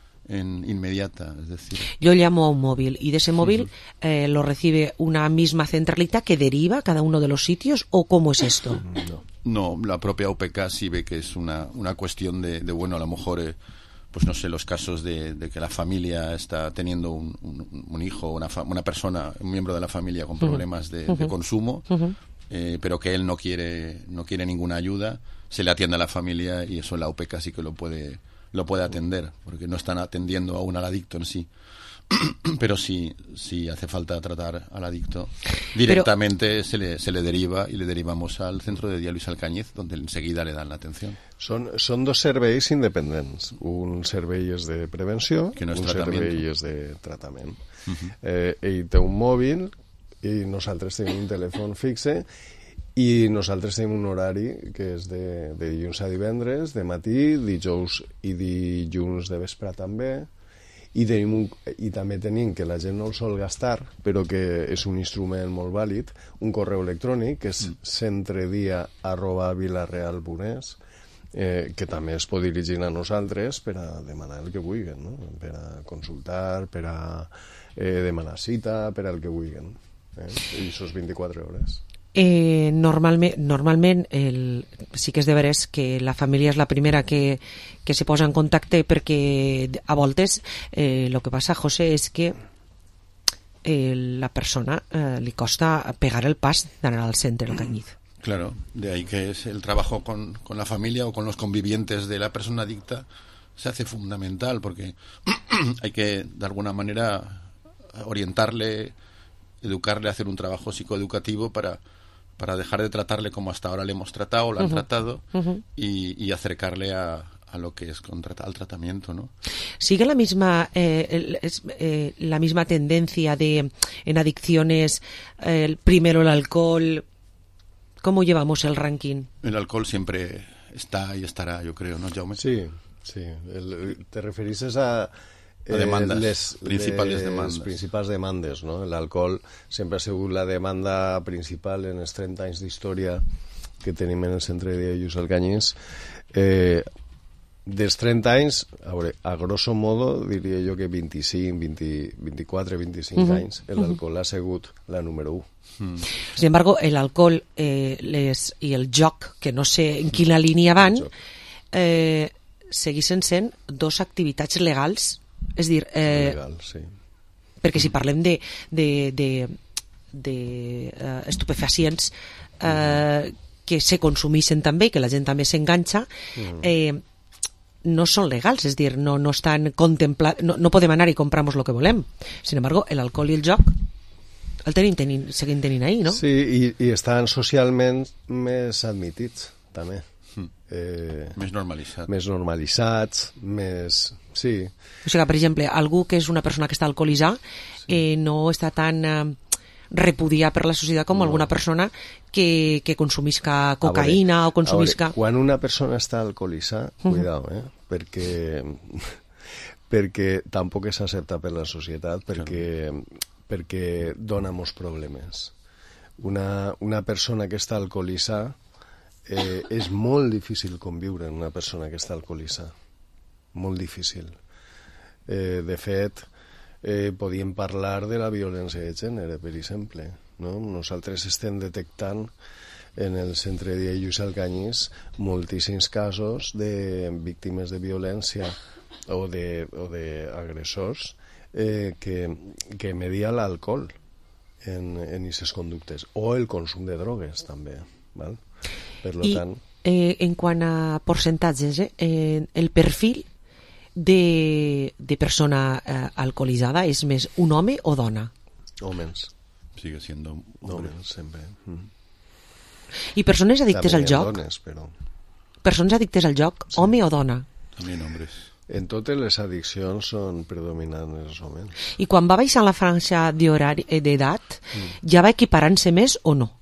inmediata, es decir. Yo llamo a un móvil y de ese móvil lo recibe una misma centralita que deriva a cada uno de los sitios, ¿o cómo es esto? No, la propia UPK sí ve que es una cuestión de bueno, a lo mejor pues no sé, los casos de que la familia está teniendo un hijo, una persona, un miembro de la familia con problemas de consumo, pero que él no quiere ninguna ayuda, se le atiende a la familia y eso la UPK sí que lo puede atender, porque no están atendiendo aún al adicto en sí. Pero si hace falta tratar al adicto, directamente se le deriva y le derivamos al centro de día Luis Alcañiz, donde enseguida le dan la atención. Són dos serveis independents. Un servei és de prevenció, un servei és de tractament. Ell té un mòbil i nosaltres tenim un telèfon fixe i nosaltres tenim un horari que és de dilluns a divendres, de matí, dijous i dilluns de vespre també. I també tenim, que la gent no el sol gastar, però que és un instrument molt vàlid, un correu electrònic que és centredia@vilareal.es, que també es pot dirigir a nosaltres per a demanar el que vulguin, no? Per a consultar, per a demanar cita, per al que vulguin. I això és 24 hores. Normalment sí que és de veres que la família és la primera que se posa en contacte, perquè a voltes el que passa, José, és que la persona li costa pegar el pas d'anar al centre del Cañiz. Claro, de ahí que es el trabajo con la familia o con los convivientes de la persona adicta se hace fundamental, porque hay que de alguna manera orientarle, educarle, hacer un trabajo psicoeducativo para dejar de tratarle como hasta ahora le hemos tratado o lo han tratado y acercarle a lo que es al tratamiento, ¿no? ¿Sigue la misma tendencia en adicciones, primero el alcohol? ¿Cómo llevamos el ranking? El alcohol siempre está y estará, yo creo, ¿no, Jaume? Sí. Te refereixes a demandes, les principals demandes, no? L'alcohol sempre ha sigut la demanda principal en els 30 anys d'història que tenim en el centre de dia Lluís Alcanyís. Dels 30 anys, a grosso modo, diria jo que 24, 25 anys, l'alcohol ha sigut la número 1. Sin embargo, el alcohol y el joc, que no sé en quina línia van, segueixen sent dos activitats legals. És a dir, legals, sí. Perquè si parlem de estupefacients que se consumeixen també i que la gent també s'enganxa, no són legals, és a dir, no estan contemplats, no podem anar i comprar-nos el que volem. Sin embargo, l'alcohol i el joc el seguim tenint ahí, no? Sí, i estan socialment més admitits, també. Més normalitzats. Més normalitzats, més... Sí. O sigui, per exemple, algú que és una persona que està alcoholitzada no està tan repudiat per la societat com alguna persona que consumisca cocaïna o consumisca... Quan una persona està alcoholitzada, cuidao, perquè tampoc és acceptat per la societat, perquè dona molts problemes. Una persona que està alcoholitzada és molt difícil conviure amb una persona que està alcoholitzada. Molt difícil. De fet, podíem parlar de la violència de gènere, per exemple. No? Nosaltres estem detectant en el centre de Lluís Alcanyís moltíssims casos de víctimes de violència o d'agressors que media l'alcohol en aquestes conductes, o el consum de drogues també, val? Per tant... en quant a percentatges, el perfil de persona alcoholitzada és més un home o dona? Homes. Sigue siendo homes, sempre. I persones addictes al joc? Dones, però... Persones addictes al joc, sí. Home o dona? També homes. En totes les addiccions són predominants els homes. I quan va baixar la franja d'edat, ja va equiparant-se més o no?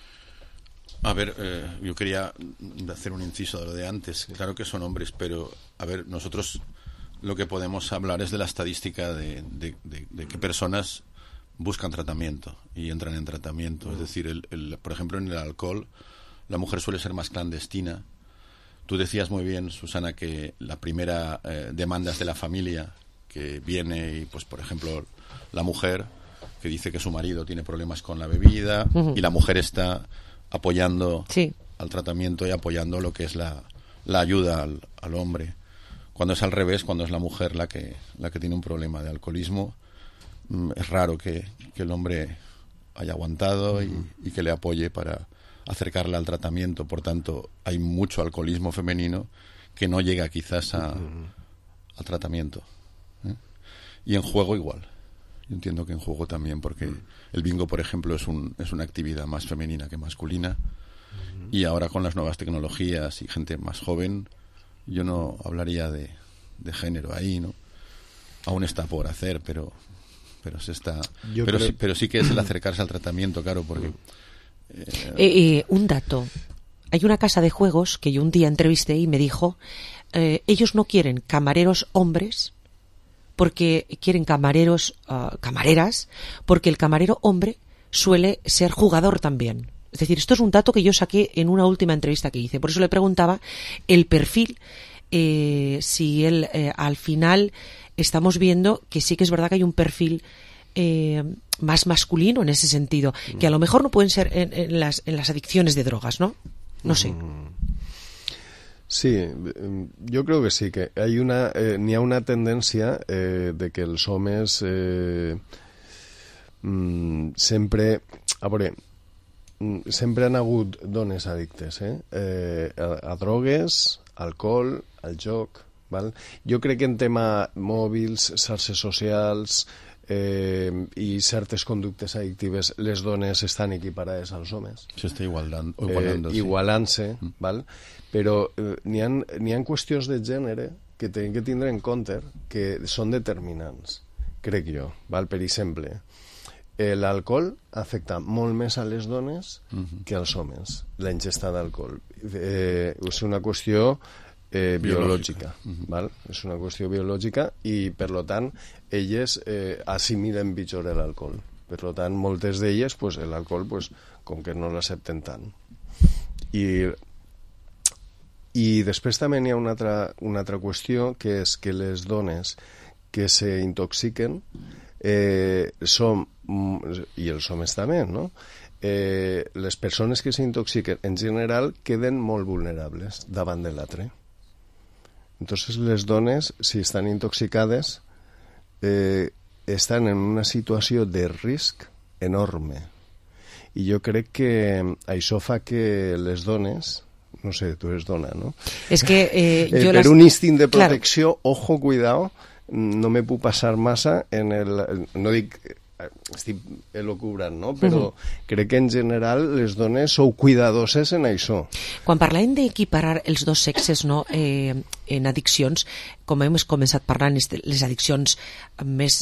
A ver, yo quería hacer un inciso de lo de antes. Claro que son hombres, pero, a ver, nosotros lo que podemos hablar es de la estadística de qué personas buscan tratamiento y entran en tratamiento. Es decir, por ejemplo, en el alcohol, la mujer suele ser más clandestina. Tú decías muy bien, Susana, que la primera demanda es de la familia, que viene y, pues, por ejemplo, la mujer que dice que su marido tiene problemas con la bebida y la mujer está apoyando al tratamiento y apoyando lo que es la ayuda al hombre. Cuando es al revés, cuando es la mujer la que tiene un problema de alcoholismo, es raro que el hombre haya aguantado y que le apoye para acercarla al tratamiento. Por tanto, hay mucho alcoholismo femenino que no llega quizás al tratamiento. Y en juego igual. Yo entiendo que en juego también, porque el bingo, por ejemplo, es una actividad más femenina que masculina, y ahora con las nuevas tecnologías y gente más joven, yo no hablaría de género ahí, ¿no? Aún está por hacer, pero se está... Pero sí que es el acercarse al tratamiento, claro, porque... un dato. Hay una casa de juegos que yo un día entrevisté y me dijo, ellos no quieren camareros hombres, porque quieren camareras, porque el camarero hombre suele ser jugador también. Es decir, esto es un dato que yo saqué en una última entrevista que hice. Por eso le preguntaba el perfil, si él al final estamos viendo que sí que es verdad que hay un perfil más masculino en ese sentido, que a lo mejor no pueden ser en las adicciones de drogas, ¿no? No sé. Sí, yo creo que sí, que hay n'hi ha una tendència de que els homes sempre... A veure, sempre han hagut dones addictes a drogues, alcohol, al joc, val? Jo crec que en tema mòbils, xarxes socials i certes conductes addictives, les dones estan equiparades als homes. S'està igualant-se, val? Però n'hi ha qüestions de gènere que tenen que tindre en compte que són determinants, crec jo. Val? Per exemple, l'alcohol afecta molt més a les dones que als homes, la ingesta d'alcohol. És una qüestió biològica. Val? És una qüestió biològica i, per tant, elles assimilen pitjor l'alcohol. Per tant, moltes d'elles, pues, l'alcohol, pues, com que no l'accepten tant. I després també hi ha una altra qüestió, que és que les dones que s'intoxiquen som, i els homes també, no? Les persones que s'intoxiquen en general queden molt vulnerables davant de l'altre. Entonces les dones, si estan intoxicades, estan en una situació de risc enorme. I jo crec que això fa que les dones, no sé, tu eres dona, no? És que per un instint de protecció, ojo, cuidado, no me puc passar massa en el... No dic... Estic elocubrant, no? Però crec que en general les dones sou cuidadoses en això. Quan parlem d'equiparar els dos sexes, no, en addiccions, com hem començat parlant, les addiccions més...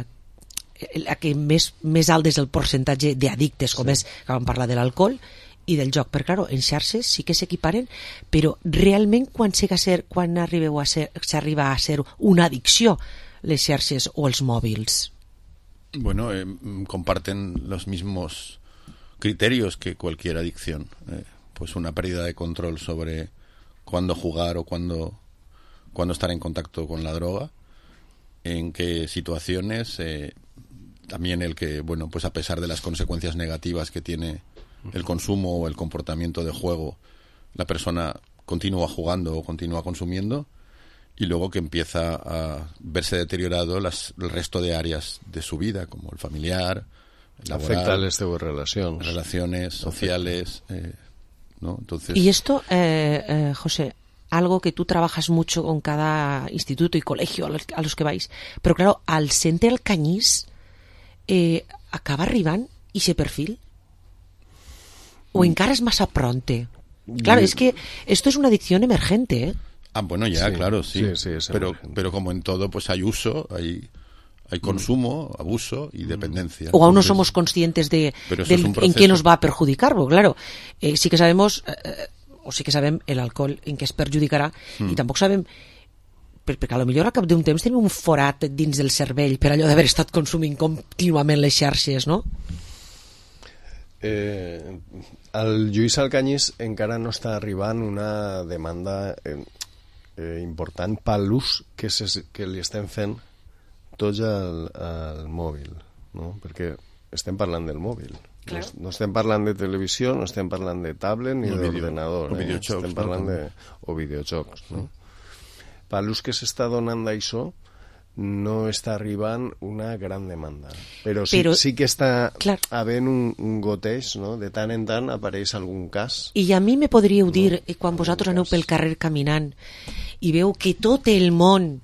més alt és el percentatge d'addictes, com és que vam parlar de l'alcohol i del joc, perquè clar, en xarxes sí que s'equiparen, però realment quan s'arriba a ser una addicció les xarxes o els mòbils? Bueno, comparten los mismos criterios que cualquier adicción. Pues una pérdida de control sobre cuándo jugar o cuándo estar en contacto con la droga, en qué situaciones, también el que, bueno, pues a pesar de las consecuencias negativas que tiene el consumo o el comportamiento de juego, la persona continúa jugando o continúa consumiendo, y luego que empieza a verse deteriorado el resto de áreas de su vida, como el familiar, el laboral, afecta les teves relaciones sociales, ¿no? Entonces... Y esto, José, algo que tú trabajas mucho con cada instituto y colegio a los que vais, pero claro, al centre Alcañiz acaba arribant ese perfil? ¿O encara es massa pronte? Claro, es que esto es una adicción emergente, ¿eh? Ah, bueno, ya, sí, claro, sí. Pero como en todo, pues hay uso, hay consumo, abuso y dependencia. O aún no somos conscientes de en qué nos va a perjudicar, porque claro, sí que sabemos, o sí que sabem el alcohol en què es perjudicarà, i tampoc sabem, perquè a lo millor a cap d'un temps tenim un forat dins del cervell per allò d'haver estat consumint contínuament les xarxes, no? Al Lluís Alcañiz encara no està arribant una demanda important per l'ús que li estem fent tots al mòbil, no? Perquè estem parlant del mòbil. Claro. No estem parlant de televisió, no estem parlant de tablet ni d'ordenador. Estem parlant de videojocs. No? Per l'ús que s'està donant d'això, no està arribant una gran demanda. Però sí que està havent un goteig, no? De tant en tant apareix algun cas. I a mi me podríeu dir, quan vosaltres aneu pel carrer caminant i veu que tot el món,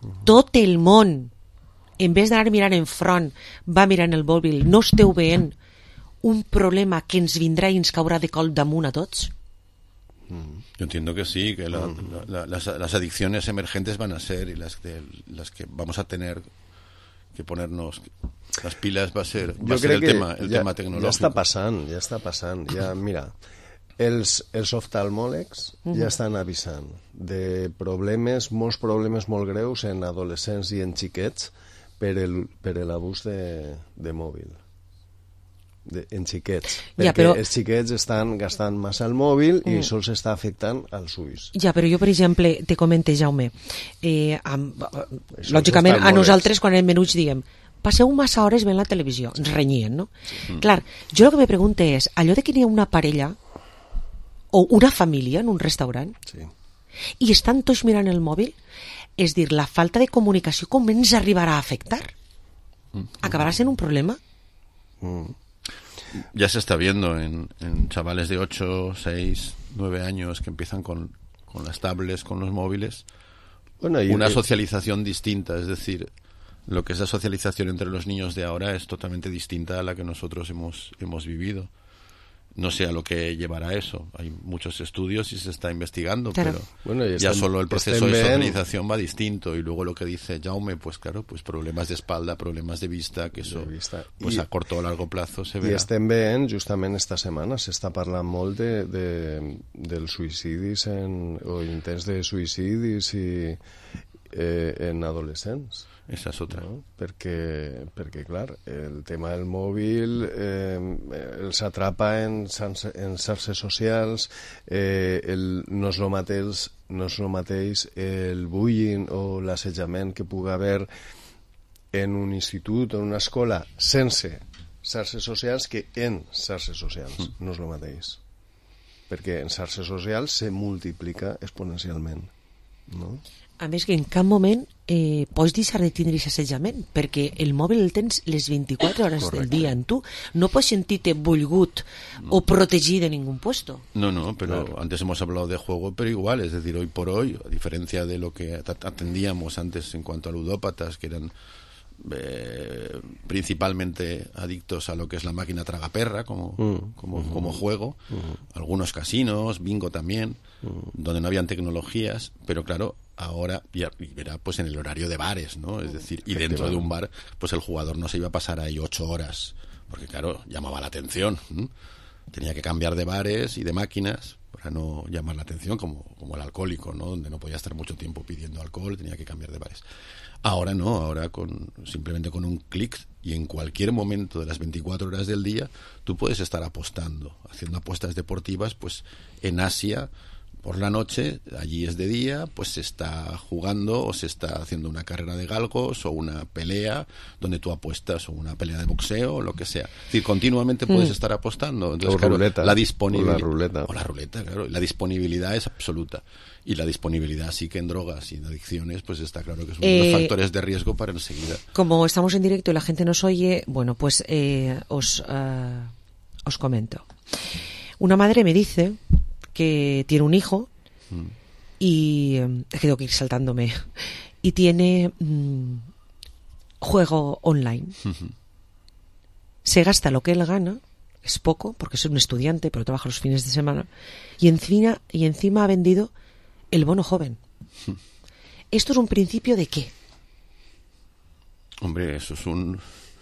en vez d'anar mirant enfront, va mirant el mòbil, no esteu veient un problema que ens vindrà i ens caurà de col damunt a tots? Yo entiendo que sí, que las adicciones emergentes van a ser, y las que vamos a tener que ponernos las pilas va a ser el tema tecnològic. Ja està passant. Ja, mira, els oftalmòlegs ja estan avisant de molts problemes molt greus en adolescents i en xiquets per l'abús de mòbil. En xiquets, perquè els xiquets estan gastant massa el mòbil i això els està afectant als ulls. Ja, però jo, per exemple, te comente, Jaume, lògicament a nosaltres quan anem menuts diem passeu massa hores veient la televisió, ens renyien, no? Clar, jo el que me pregunto és, allò de que hi ha una parella o una família en un restaurant i estan tots mirant el mòbil, és dir, la falta de comunicació com ens arribarà a afectar? ¿Acabarà sent un problema? Ya se está viendo en chavales de 8, 6, 9 años que empiezan con las tablets, con los móviles, una socialización distinta. Es decir, lo que es la socialización entre los niños de ahora es totalmente distinta a la que nosotros hemos vivido. No sé a lo que llevará eso. Hay muchos estudios y se está investigando, Claro. pero Bueno, y ya estem- solo el proceso estem de veient- socialización va distinto. Y luego lo que dice Jaume, pues claro, pues problemas de espalda, problemas de vista, que eso pues a corto o largo plazo se I verá. estem veient, justament esta setmana, s'està parlant molt dels suïcidis o intents de suïcidis en adolescents. Esa es otra. No? Perquè, clar, el tema del mòbil els atrapa en xarxes socials, no és el mateix el bullying o l'assetjament que pugui haver en un institut o en una escola sense xarxes socials que en xarxes socials. No és el mateix. Perquè en xarxes socials se multiplica exponencialment. No? A més que en cap moment pots deixar de tindre aquest assetjament, perquè el mòbil el tens les 24 hores del dia en tu. No pots sentir-te volgut o protegit en ningún puesto. No, pero antes hemos hablado de juego, pero igual, es decir, hoy por hoy, a diferencia de lo que atendíamos antes en cuanto a ludópatas, que eran principalmente adictos a lo que es la máquina tragaperra como juego, algunos casinos, bingo también, donde no habían tecnologías, pero claro, ahora ya verá pues en el horario de bares, ¿no? Es decir, y dentro de un bar pues el jugador no se iba a pasar ahí 8 horas, porque claro, llamaba la atención, ¿no? Tenía que cambiar de bares y de máquinas para no llamar la atención, como el alcohólico, ¿no? Donde no podía estar mucho tiempo pidiendo alcohol, tenía que cambiar de bares. Ahora no, ahora simplemente con un clic y en cualquier momento de las 24 horas del día tú puedes estar apostando, haciendo apuestas deportivas, pues en Asia por la noche, allí es de día, pues se está jugando o se está haciendo una carrera de galgos o una pelea donde tú apuestas, o una pelea de boxeo o lo que sea. Es decir, continuamente puedes estar apostando. Entonces, claro, la disponibilidad o la ruleta, claro, la disponibilidad es absoluta. Y la disponibilidad sí que en drogas y en adicciones, pues está claro que es uno de los factores de riesgo para enseguida. Como estamos en directo y la gente nos oye, bueno, pues os comento. Una madre me dice que tiene un hijo y es que tengo que ir saltándome, y tiene juego online. Se gasta lo que él gana, es poco porque es un estudiante pero trabaja los fines de semana, y encima ha vendido el bono joven. ¿Esto es un principio de qué? Hombre, eso es un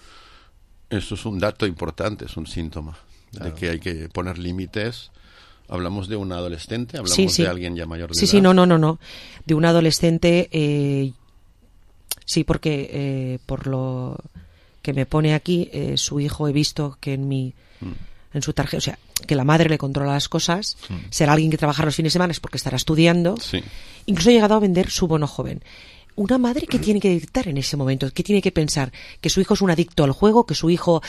dato importante, es un síntoma de que hay que poner límites. ¿Hablamos de un adolescente? ¿Hablamos de alguien ya mayor de edad? Sí, no. De un adolescente, sí, porque por lo que me pone aquí, su hijo, he visto que en su tarjeta, o sea, que la madre le controla las cosas, será alguien que trabaja los fines de semana porque estará estudiando, incluso ha llegado a vender su bono joven. Una madre, ¿qué tiene que dictar en ese momento? ¿Qué tiene que pensar? ¿Que su hijo es un adicto al juego? ¿Que su hijo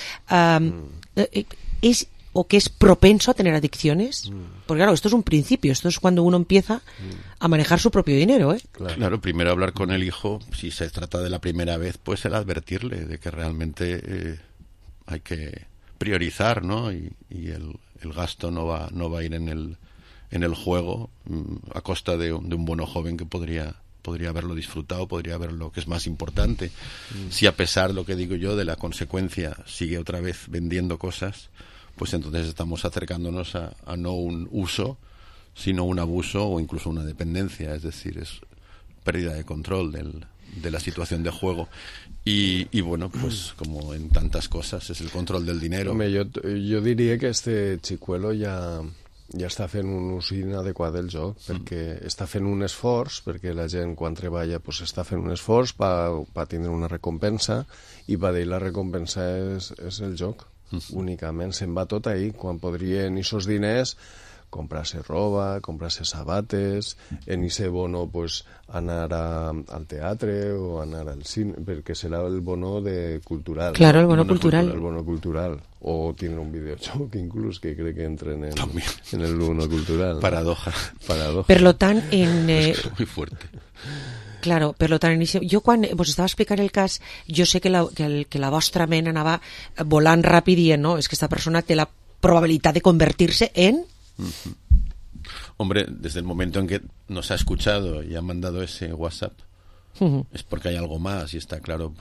es o que es propenso a tener adicciones? Porque claro, esto es un principio, esto es cuando uno empieza a manejar su propio dinero, ¿eh? Claro, primero hablar con el hijo, si se trata de la primera vez, pues el advertirle de que realmente hay que priorizar, ¿no? Y el gasto no va a ir en el juego a costa de un bono joven que podría haberlo disfrutado, podría haberlo, que es más importante. Si a pesar, lo que digo yo, de la consecuencia sigue otra vez vendiendo cosas, pues entonces estamos acercándonos a no un uso, sino un abuso o incluso una dependencia, es decir, es pérdida de control de la situación de juego. Y bueno, pues como en tantas cosas, es el control del dinero. Home, jo diria que este xicuelo ja està fent un ús inadequat del joc, perquè està fent un esforç, perquè la gent quan treballa pues, està fent un esforç per tindre una recompensa, i per ell la recompensa és el joc. Únicament se'n va tot ahí, quan podrien aquests diners comprar-se roba, comprar-se sabates, en ese bono pues, anar al teatre o anar al cine, perquè serà el bono cultural. Claro, el bono cultural. El bono cultural. O tiene un videojuego incluso que cree que entra en el bono cultural. Paradoja. Per lo tant, és muy fuerte. Claro, per tant, jo quan vos estava explicant el cas, jo sé que la vostra ment anava volant ràpid dient, no, és que esta persona té la probabilitat de convertir-se en... Hombre, desde el momento en que nos ha escuchado y ha mandado ese WhatsApp, es porque hay algo más y está claro, pues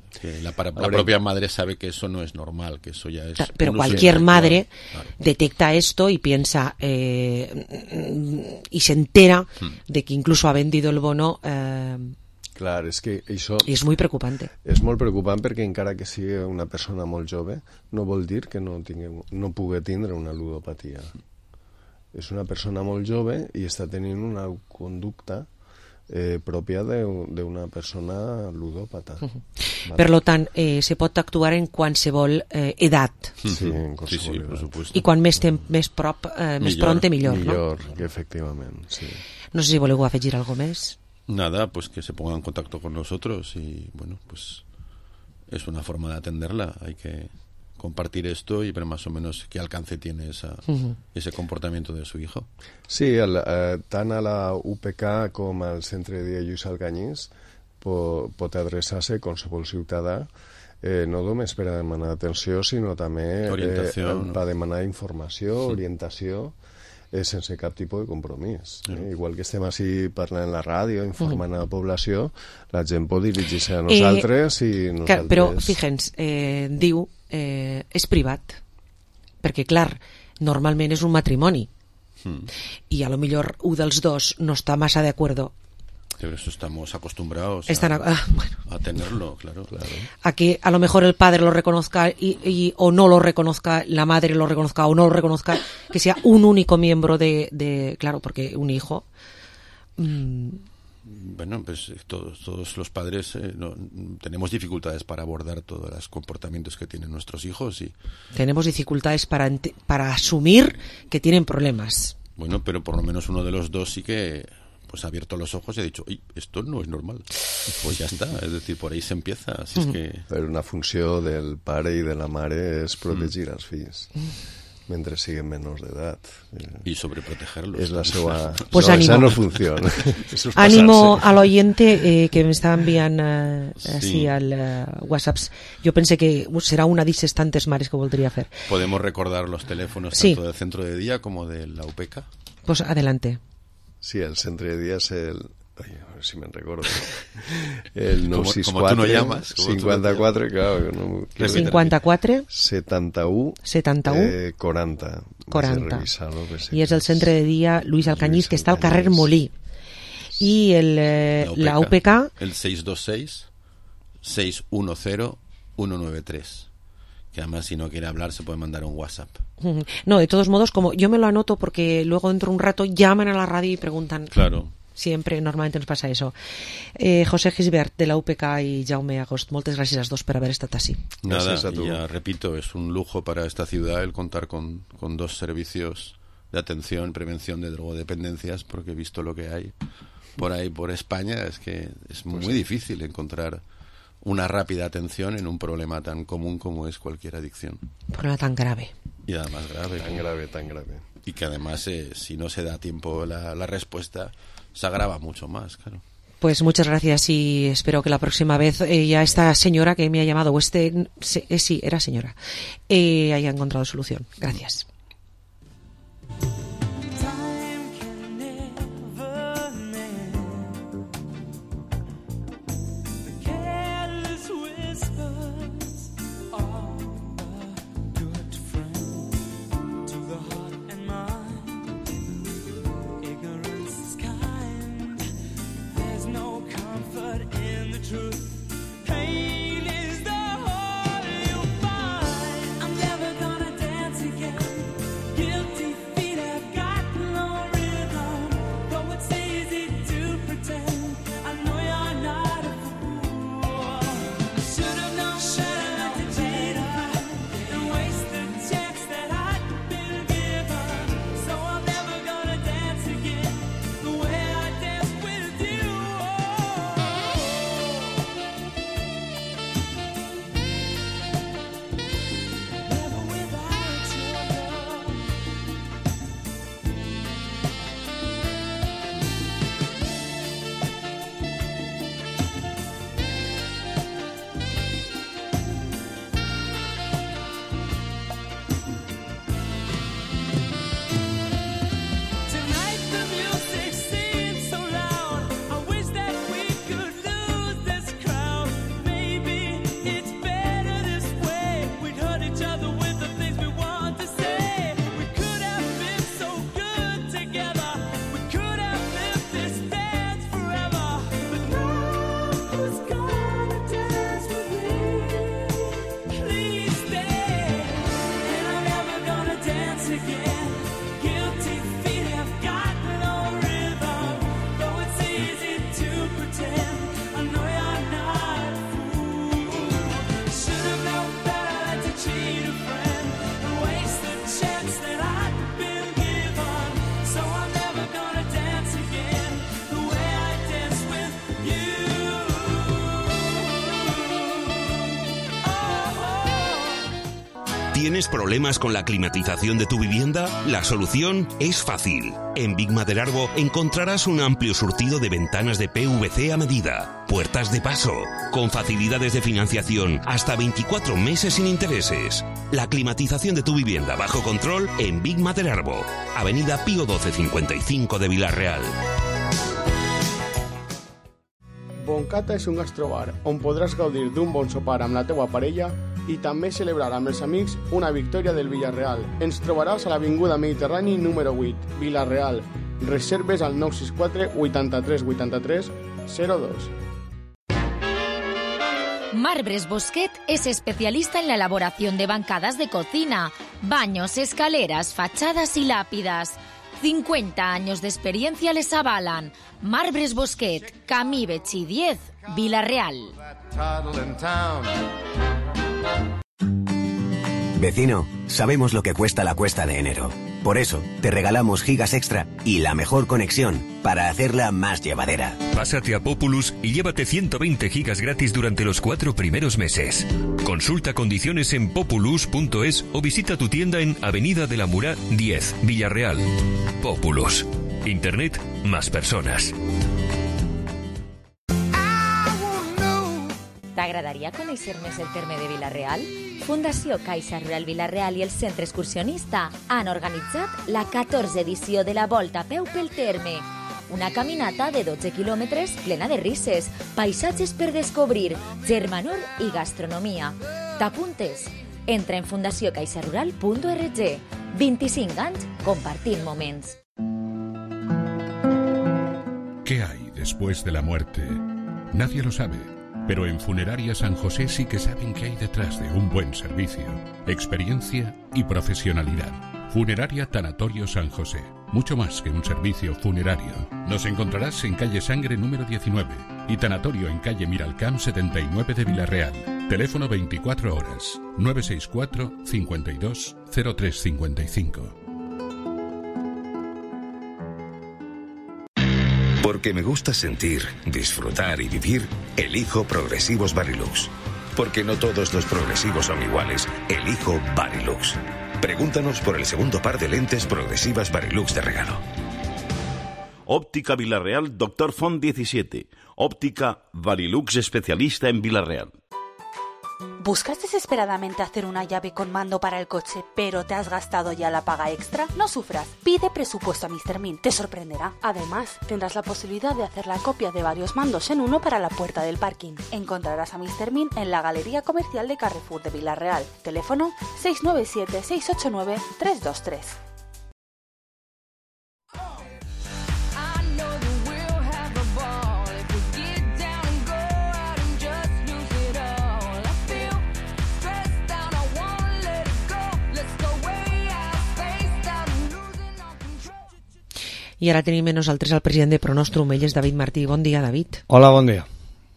Que la propia madre sabe que eso no es normal, que eso ya es... Pero cualquier madre detecta esto y piensa y se entera de que incluso ha vendido el bono. Clar, és que això... I és molt preocupant. És molt preocupant perquè encara que sigui una persona molt jove, no vol dir que no pugui tindre una ludopatia. És una persona molt jove i està tenint una conducta pròpia d'una persona ludòpata. Per tant, se pot actuar en qualsevol edat. Sí, en qualsevol edat. I quan més pront, millor. Millor, efectivament, sí. No sé si voleu afegir alguna més. Nada, pues que se ponga en contacto con nosotros y, bueno, pues es una forma de atenderla. Hay que compartir esto y ver más o menos qué alcance tiene ese comportamiento de su hijo. Sí, tant a la UPK com al Centre de Dia Lluís Alcanyís pot adreçar-se qualsevol ciutadà, no només per a demanar atenció, sinó també per a demanar informació, orientació, sense cap tipus de compromís. Igual que estem així parlant en la ràdio, informant a la població, la gent pot dirigir-se a nosaltres i nosaltres... Però, fíjense, diu, és privat, perquè, clar, normalment és un matrimoni, i a lo millor un dels dos no està massa de acuerdo. Pero eso estamos acostumbrados a tenerlo, claro. A que a lo mejor el padre lo reconozca o no lo reconozca, la madre lo reconozca o no lo reconozca, que sea un único miembro de claro, porque un hijo... Bueno, pues todos los padres tenemos dificultades para abordar todos los comportamientos que tienen nuestros hijos y... Tenemos dificultades para asumir que tienen problemas. Bueno, pero por lo menos uno de los dos sí que... pues ha abierto los ojos y ha dicho, esto no es normal. Pues ya está, es decir, por ahí se empieza. Así es que... Però una funció del pare i de la mare és protegir els fills mentre siguin menors d'edat. Y sobreprotegerlos. És la seva... Pues no, ánimo. esa no funciona. Ánimo al oyente que me está enviant así al WhatsApp. Yo pensé que será una d'esas tantes mares que voldria fer. ¿Podemos recordar los teléfonos tanto del centro de día como de la UPK? Pues adelante. Sí, el centre de dia és el... Ai, a ver si me'n recordo. El 964... Como tú no llamas. 54, claro. No, 54... 71... 40. 40. I és el centre de dia Lluís Alcanyís, que està al carrer Molí. I la UPK... El 626 610 193. Que además si no quiere hablar se puede mandar un WhatsApp. No, de todos modos, como yo me lo anoto porque luego dentro de un rato llaman a la radio y preguntan. Claro. Siempre, normalmente nos pasa eso. José Gisbert, de la UPK, y Jaume Agost, moltes gràcies als dos per haver estat així. Nada, ya repito, es un lujo para esta ciudad el contar con dos servicios de atención, prevención de drogodependencias, porque he visto lo que hay por ahí, por España, es que es muy difícil encontrar una rápida atención en un problema tan común como es cualquier adicción. Un problema tan grave. Y además grave. Tan grave. Y que además, si no se da tiempo la respuesta, se agrava mucho más, claro. Pues muchas gracias y espero que la próxima vez ya esta señora que me ha llamado, sí, era señora, haya encontrado solución. Gracias. Pain is the whole you'll find. I'm never gonna dance again. chance that I've been given, so I'm never gonna dance again the way I dance with you. ¿Tienes problemas con la climatización de tu vivienda? La solución es fácil. En Big Maderarbo encontrarás un amplio surtido de ventanas de PVC a medida, puertas de paso, con facilidades de financiación hasta 24 meses sin intereses. La climatización de tu vivienda bajo control en Big Maderarbo, Avenida Pío 1255 de Vila-real. Boncata és un gastrobar on podràs gaudir d'un bon sopar amb la teua parella i també celebrar amb els amics una victòria del Villarreal. Ens trobaràs a l'Avinguda Mediterrani número 8, Vila-real. Reserves al 964 83 83 02. Marbres Bosquet es especialista en la elaboración de bancadas de cocina, baños, escaleras, fachadas y lápidas. 50 años de experiencia les avalan. Marbres Bosquet, Camí Betxí 10, Vila-real. Vecino, sabemos lo que cuesta la cuesta de enero. Por eso, te regalamos gigas extra y la mejor conexión para hacerla más llevadera. Pásate a Populus y llévate 120 gigas gratis durante los 4 primeros meses. Consulta condiciones en populus.es o visita tu tienda en Avenida de la Murá 10, Villarreal. Populus. Internet más personas. T'agradaria conèixer més el terme de Vila-real? Fundació Caixa Rural Vila-real i el Centre Excursionista han organitzat la 14ª edició de la Volta a peu pel terme. Una caminata de 12 quilòmetres plena de risses, paisatges per descobrir, germanor i gastronomia. T'apuntes? Entra en fundaciocaixarural.org. 25 anys compartint moments. ¿Qué hay después de la muerte? Nadie lo sabe. Pero en Funeraria San José sí que saben qué hay detrás de un buen servicio, experiencia y profesionalidad. Funeraria Tanatorio San José, mucho más que un servicio funerario. Nos encontrarás en calle Sangre número 19 y Tanatorio en calle Miralcamp 79 de Vila-real. Teléfono 24 horas, 964 52 0355. Porque me gusta sentir, disfrutar y vivir, elijo Progresivos Varilux. Porque no todos los progresivos son iguales, elijo Varilux. Pregúntanos por el segundo par de lentes progresivas Varilux de regalo. Óptica Vila-real Dr. Font 17. Óptica Varilux especialista en Vila-real. ¿Buscas desesperadamente hacer una llave con mando para el coche, pero te has gastado ya la paga extra? No sufras, pide presupuesto a Mr. Min, te sorprenderá. Además, tendrás la posibilidad de hacer la copia de varios mandos en uno para la puerta del parking. Encontrarás a Mr. Min en la Galería Comercial de Carrefour de Vila-real. Teléfono 697-689-323. I ara tenim a nosaltres el president de Pronostrum, ell és David Martí. Bon dia, David. Hola, bon dia.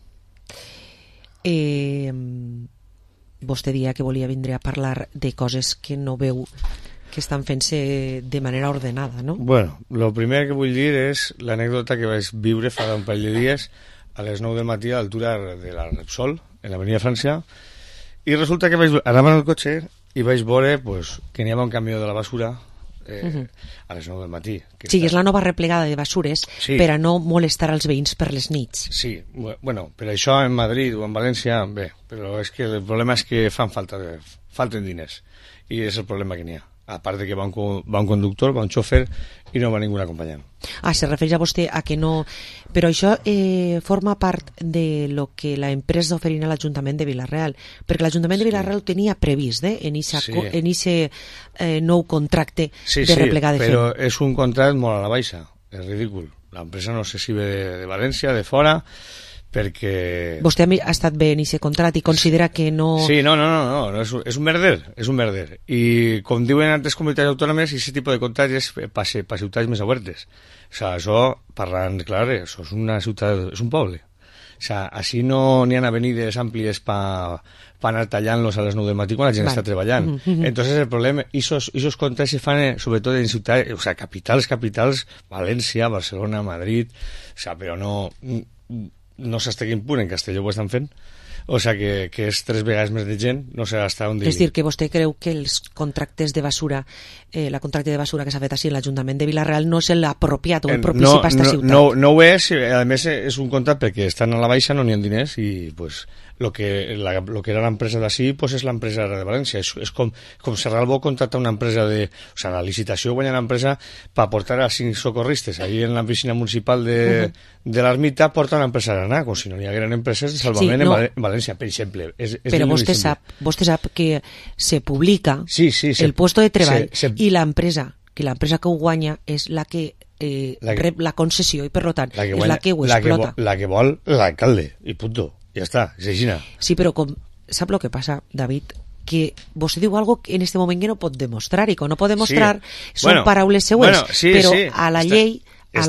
Vostè dia que volia vindre a parlar de coses que no veu que estan fent-se de manera ordenada, no? Bueno, lo primer que vull dir és l'anècdota que vaig viure fa un parell de dies a les 9 del matí a l'altura de la Repsol, en l'Avenida França, i resulta que anava en el cotxe i vaig veure pues, que n'hi havia un camió de la basura a les 9 del matí. Sí, és la nova replegada de basures per a no molestar els veïns per les nits. Sí, bueno, per això en Madrid o en València, bé, però és que el problema és que falten diners, i és el problema que n'hi ha. A part de que va un conductor, va un xòfer i no va ningú acompanyant. Se refereix a vostè a que no... Però això forma part de lo que la empresa oferint a l'Ajuntament de Vila-real, perquè l'Ajuntament de Vila-real ho tenia previst en aquest nou contracte de replegar de gent. Sí, però és un contracte molt a la baixa, és ridícul. L'empresa no sé si ve de València, de fora, perquè... Vostè ha estat bé en aquest contracte i considera que no... Sí, no, és un merder. I com diuen altres comunitats autònomes, aquest tipus de contractes és per ciutats més obertes. O sigui, això, parlant clar, això és una ciutat, és un poble. sea, així no n'hi ha avenides àmplies per anar tallant-los a les 9 del matí quan la gent està treballant. Entonces el problema, esos contrats se fan sobretot en ciutats, o sea, capitals, València, Barcelona, Madrid, o sea, però no sé hasta quin punt en Castelló ho estan fent. O sea, que és 3 vegades més de gent, no sé hasta on dir. És dir, que vostè creu que els contractes de basura, la contracte de basura que s'ha fet així en l'Ajuntament de Vila-real no és l'apropiat o el propici per esta ciutat? No ho és, a més és un contracte perquè estan a la baixa, no n'hi ha diners i pues lo que era l'empresa d'ací pues és l'empresa de València. És com Serral vol contractar una empresa o sea, la licitació guanya l'empresa per portar a 5 socorristes ahí en la piscina municipal de l'Ermita, porta una empresa d'anar, com si no hi hagueren empreses de salvament en València, per exemple. Però vostè sap que se publica el puesto de treball i l'empresa que ho guanya és la que rep la concessió i per tant és la que ho explota. La que vol l'alcalde i punto. Ja està, és així. Sí, però sap el que passa, David? Que vostè diu algo que en este moment que no pot demostrar i que no pot demostrar són paraules seues, però a la llei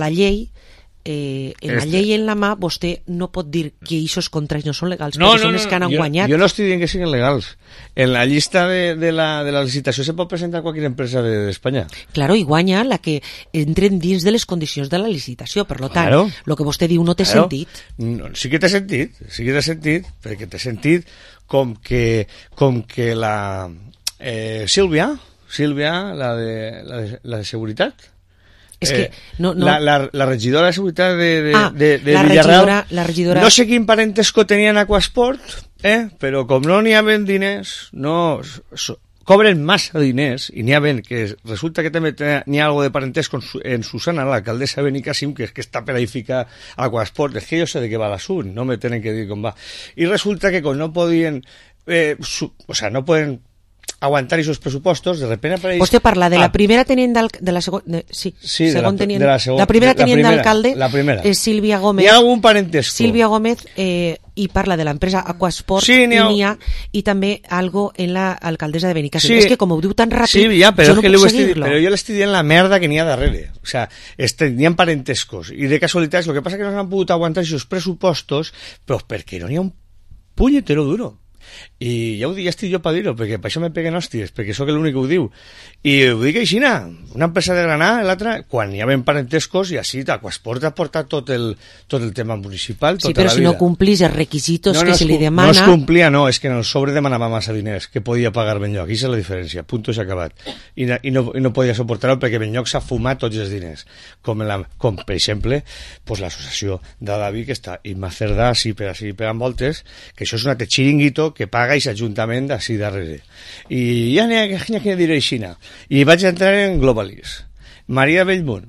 en la llei en la mà vostè no pot dir que aquests contrats no són legals, perquè són els que han guanyat. Jo no estic dient que siguin legals. En la llista de la licitació se pot presentar qualsevol empresa d'Espanya. Claro, i guanya la que entren dins de les condicions de la licitació, per tant, el que vostè diu no té sentit. Sí que té sentit, perquè té sentit com que la Sílvia, la de seguretat, és que la regidora de seguretat de Villarreal, la regidora... no sé quin parentesco tenien Aquasport, però com no n'hi havien diners, cobren massa diners, i n'hi havien que resulta que també n'hi ha algo de parentesco en Susana, l'alcaldessa Benicàssim, que és que està per edificar Aquasport. És que jo sé de què va l'assunt, no me tenen que dir com va. I resulta que com no podien no poden aguantar esos pressupostos, de repente apareix... Vostè parla de la primera tenint d'alcalde, la primera tenint d'alcalde és Sílvia Gómez. Hi ha algun parentesco. Sílvia Gómez i parla de l'empresa Aquasport i també algo en l'alcaldessa de Benicàssim. És que com ho diu tan ràpid, jo no puc seguir-lo. Però jo l'estic dient la merda que n'hi ha darrere. O sea, n'hi ha parentescos. I de casualitats, lo que pasa que no s'han pogut aguantar esos pressupostos, però perquè no n'hi ha un punyetero duro. I ja estic jo per dir-ho, perquè per això me peguen hòsties, perquè sóc l'únic que ho diu. I ho dic així, una empresa de Granà, l'altra, quan hi havia parentescos, i així Aquasport ha portat tot el tema municipal tota la vida. Sí, però si no complís els requisitos que se li demana... No es complia, és que en el sobre demanava massa diners, que podia pagar Benlloc. Aquesta és la diferència, punto i s'ha acabat. I no podia suportar-ho perquè Benlloc s'ha fumat tots els diners. Com per exemple, l'associació de David, que està Immacerda, així pegant voltes, que això és un altre xiringuito que paga aquest ajuntament d'ací darrere. I ja n'hi ha que dir aixina. I vaig entrar en Globalis. Maria Bellmunt,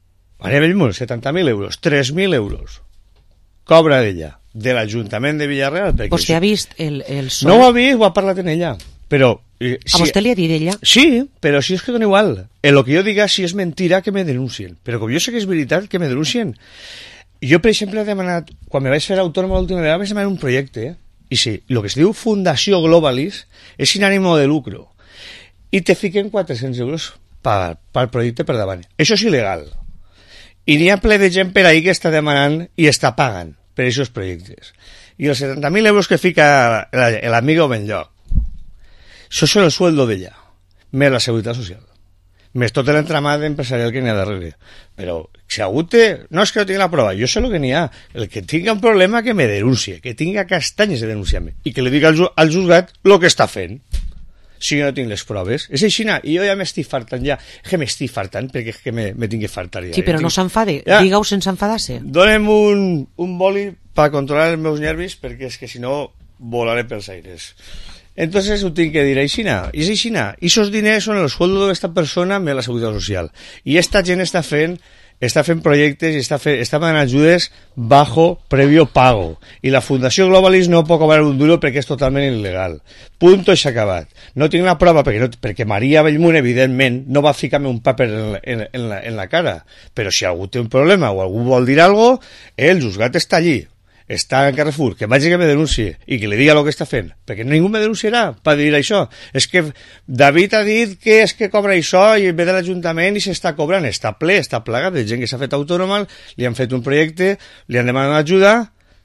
70.000 euros, 3.000 euros. Cobra d'ella, de l'Ajuntament de Villarreal. Vostè ha vist el sol? No ho ha vist, ho ha parlat en ella. Però, a vostè li ha dit ella? Sí, però si és que dona igual. En lo que jo diga, si és mentira, que me denuncien. Però com jo sé que és veritat, que me denuncien. Jo, per exemple, he demanat, quan me vaig fer autònoma l'última vegada, vaig demanar un projecte, i sí, el que es diu Fundació Globalis és sin ànimo de lucro i te fiquen 400 euros pel projecte per davant. Això és il·legal i n'hi ha ple de gent per ahí que està demanant i està pagant per aquests projectes. I els 70.000 euros que fica l'amigo Benlloc, això és el sueldo d'ella més la seguretat social, més tot l'entramat empresarial que n'hi ha darrere. Però si algú no és que no tingui la prova, jo sé el que n'hi ha. El que tinga un problema que me denuncie, que tinga castanyes de denunciar-me i que li diga al juzgat el que està fent. Si jo no tinc les proves, és així, i jo ja m'estic fartant perquè és que me tinc que fartar ja. Sí, però no s'enfade, digue-ho sense enfadar-se. Dóna'm un boli per controlar els meus nervis, perquè és que si no volaré pels aires. Entonces ho tinc que dir aixina, i és aixina, i esos diners són el sueldo d'esta persona més la seguretat social, i esta gent està fent projectes i està donant ajudes bajo previo pago, i la Fundació Globalis no pot cobrar un duro perquè és totalment il·legal, punto i s'ha acabat. No tinc la prova perquè Maria Bellmunt evidentment no va ficar-me un paper en la cara, però si algú té un problema o algú vol dir alguna cosa, el juzgat està allí, està en Carrefour, que vagi que me denuncie i que li diga el que està fent, perquè ningú me denunciarà per dir això. És que David ha dit que és que cobra això i ve de l'Ajuntament i s'està cobrant, està plagat de gent que s'ha fet autònoma, li han fet un projecte, li han demanat ajuda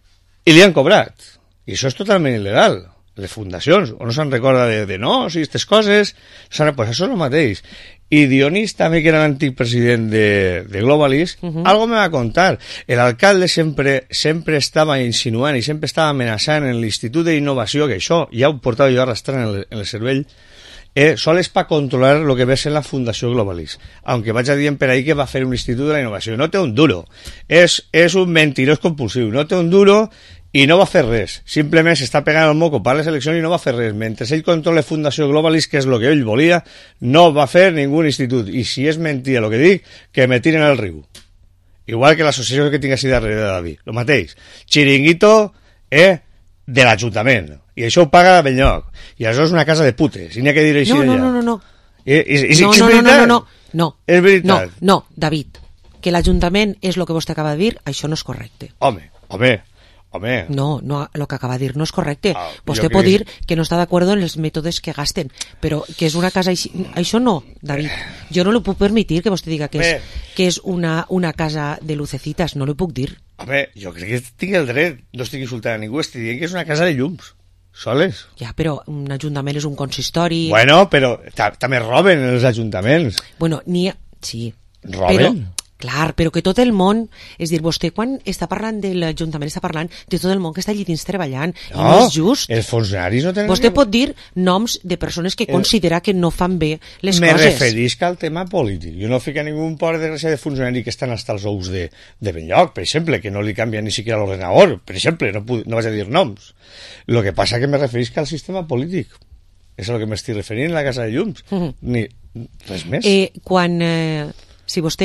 i li han cobrat. I això és totalment il·legal. Les fundacions, o no se'n recorda de no, si aquestes coses, pues això és el mateix. I Dionís també, que era l'antic president de Globalis, algo me va a contar. El alcalde sempre estava insinuant i sempre estava amenaçant en l'Institut d'Innovació, que això ja ho portava jo arrastrant en el cervell, sols per controlar el que ve a ser la Fundació Globalis. Aunque vaig a dir per ahí que va fer un Institut de la Innovació. No té un duro. És un mentirós compulsiu. No té un duro i no va fer res. Simplement s'està pegant el moco per les eleccions i no va fer res. Mentre ell controla Fundació Globalis, que és el que ell volia, no va fer ningú institut. I si és mentida el que dic, que me tiren al riu. Igual que l'associació que tinc així darrere de David. Lo mateix. Chiringuito de l'Ajuntament. I això ho paga Benlloc. I això és una casa de putes. I n'hi ha que dir així d'allà. No. No. És veritat. No, David. Que l'Ajuntament és el que vostè acaba de dir, això no és correcte. Home. No, el que acaba de dir no és correcte. Vostè pot dir que no està d'acord en els mètodes que gasten, però que és una casa així... Això no, David. Jo no li puc permetre que vostè diga que és una casa de lucecitas, no li puc dir. Home, jo crec que tinc el dret, no estic insultant a ningú, estic dient que és una casa de llums, soles. Ja, però un ajuntament és un consistori... Bueno, però també roben els ajuntaments. Bueno, sí. Roben? Clar, però que tot el món... És dir, vostè quan està parlant de l'Ajuntament està parlant de tot el món que està allí dins treballant. No, i no és just. Els funcionaris no tenen... Vostè pot dir noms de persones que considera que no fan bé les Me coses. referisc al tema polític. Jo no fico a ningú pobre desgràcia de funcionari que estan hasta els ous de Benlloc, per exemple, que no li canvia ni siquiera l'ordenador, per exemple, no vaig a dir noms. Lo que passa que me referisc al sistema polític. És a lo que m'estic referint a la Casa de Llums. Ni res més. Si vostè,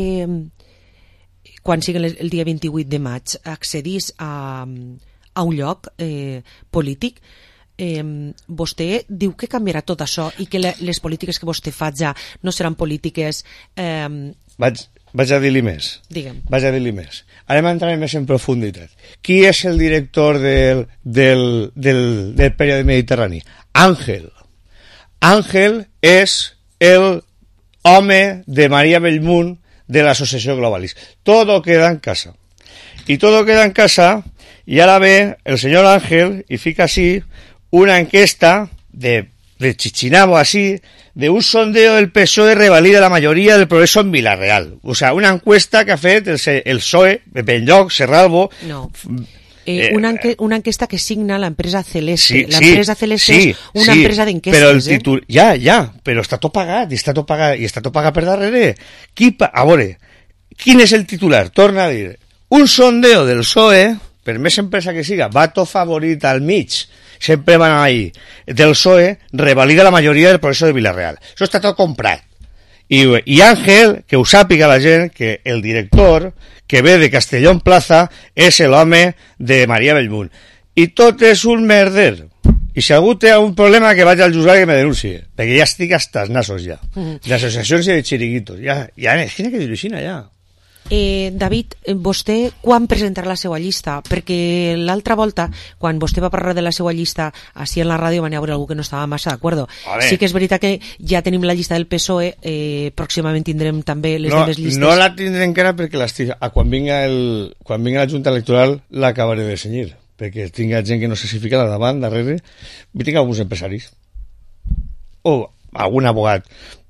quan sigui el dia 28 de maig, accedís a un lloc polític, vostè diu que canviarà tot això i que les polítiques que vostè fa ja no seran polítiques... Vaig a dir-li més. Digue'm. Vaig a dir-li més. Ara entrarem més en profunditat. Qui és el director del període mediterrani? Ángel. Ángel és el home de María Bellmunt de l'Associació Globalis. Todo queda en casa. Y todo queda en casa, y ahora ve el señor Ángel y fica así una encuesta de Chichinabo así, de un sondeo del PSOE revalida la mayoría del progreso en Vilareal. O sea, una encuesta que ha fet el PSOE, Benlloc, Serralbo... No. Una enquesta que signa l'empresa Celeste. L'empresa Celeste és una empresa d'enquestes. Però el títol... però està tot pagat, i està tot pagat per darrere. A veure, quin és el titular? Torna a dir, un sondeo del PSOE, per més empresa que siga, va tot favorit al mig, sempre van ahí, del PSOE, revalida la majoria del progreso de Vilareal. Això està tot comprat. I Ángel, que ho sàpiga la gent, que el director que ve de Castellón Plaza és l'home de María Bellmunt. I tot és un merder. I si algú té un problema, que vaig al juzgat i que me denuncie, perquè ja estic hasta els nassos ja. D'associacions i de xiringuitos. Ja és que dir-ho així, ja. David, vostè quan presentarà la seva llista? Perquè l'altra volta, quan vostè va parlar de la seva llista així en la ràdio, va haver algú que no estava massa d'acord. Sí que és veritat que ja tenim la llista del PSOE, pròximament tindrem també les meves llistes. No la tindrem encara perquè quan vinga la Junta Electoral l'acabaré de cenyir, perquè tinc gent que no sé si fica davant, darrere, i tinc alguns empresaris o algun abogat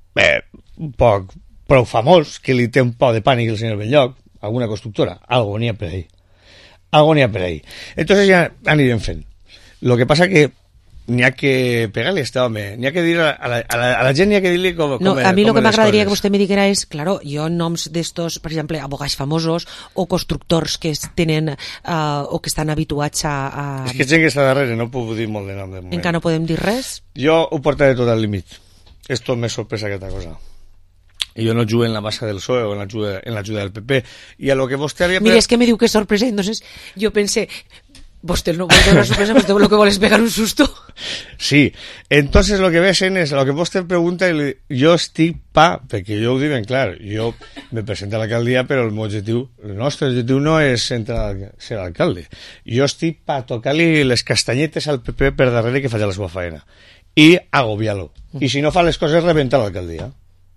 prou famós, que li té un poc de pànic el senyor Benlloc, alguna constructora, algo n'hi ha per ahí. Entonces ja anirem fent. Lo que passa que n'hi ha que pegar-li a este home, n'hi ha que dir a la gent, n'hi ha que dir-li com a mi el que m'agradaria que vostè me diguera és, claro, jo noms d'estos, per exemple, abogats famosos o constructors que tenen o que estan habituats a... És que gent que està darrere, no puc dir molt de nom de moment. Encara no podem dir res? Jo ho portaré tot al límit. Esto més sorpresa que altra cosa. I jo no jugo en la base del PSOE o en l'ajuda del PP. I a lo que vostè havia... Mira, és que me diu que és sorpresa, entonces jo pensé, vostè no vol donar sorpresa, vostè lo que vol és pegar un susto. Sí, entonces lo que ve sent és lo que vostè pregunta, jo estic perquè jo ho dic ben clar, jo me presento a l'alcaldia, però el nostre objectiu no és ser alcalde. Jo estic per tocar-li les castanyetes al PP per darrere que faci la seva feina i agobiar-lo. I si no fa les coses, rebenta l'alcaldia.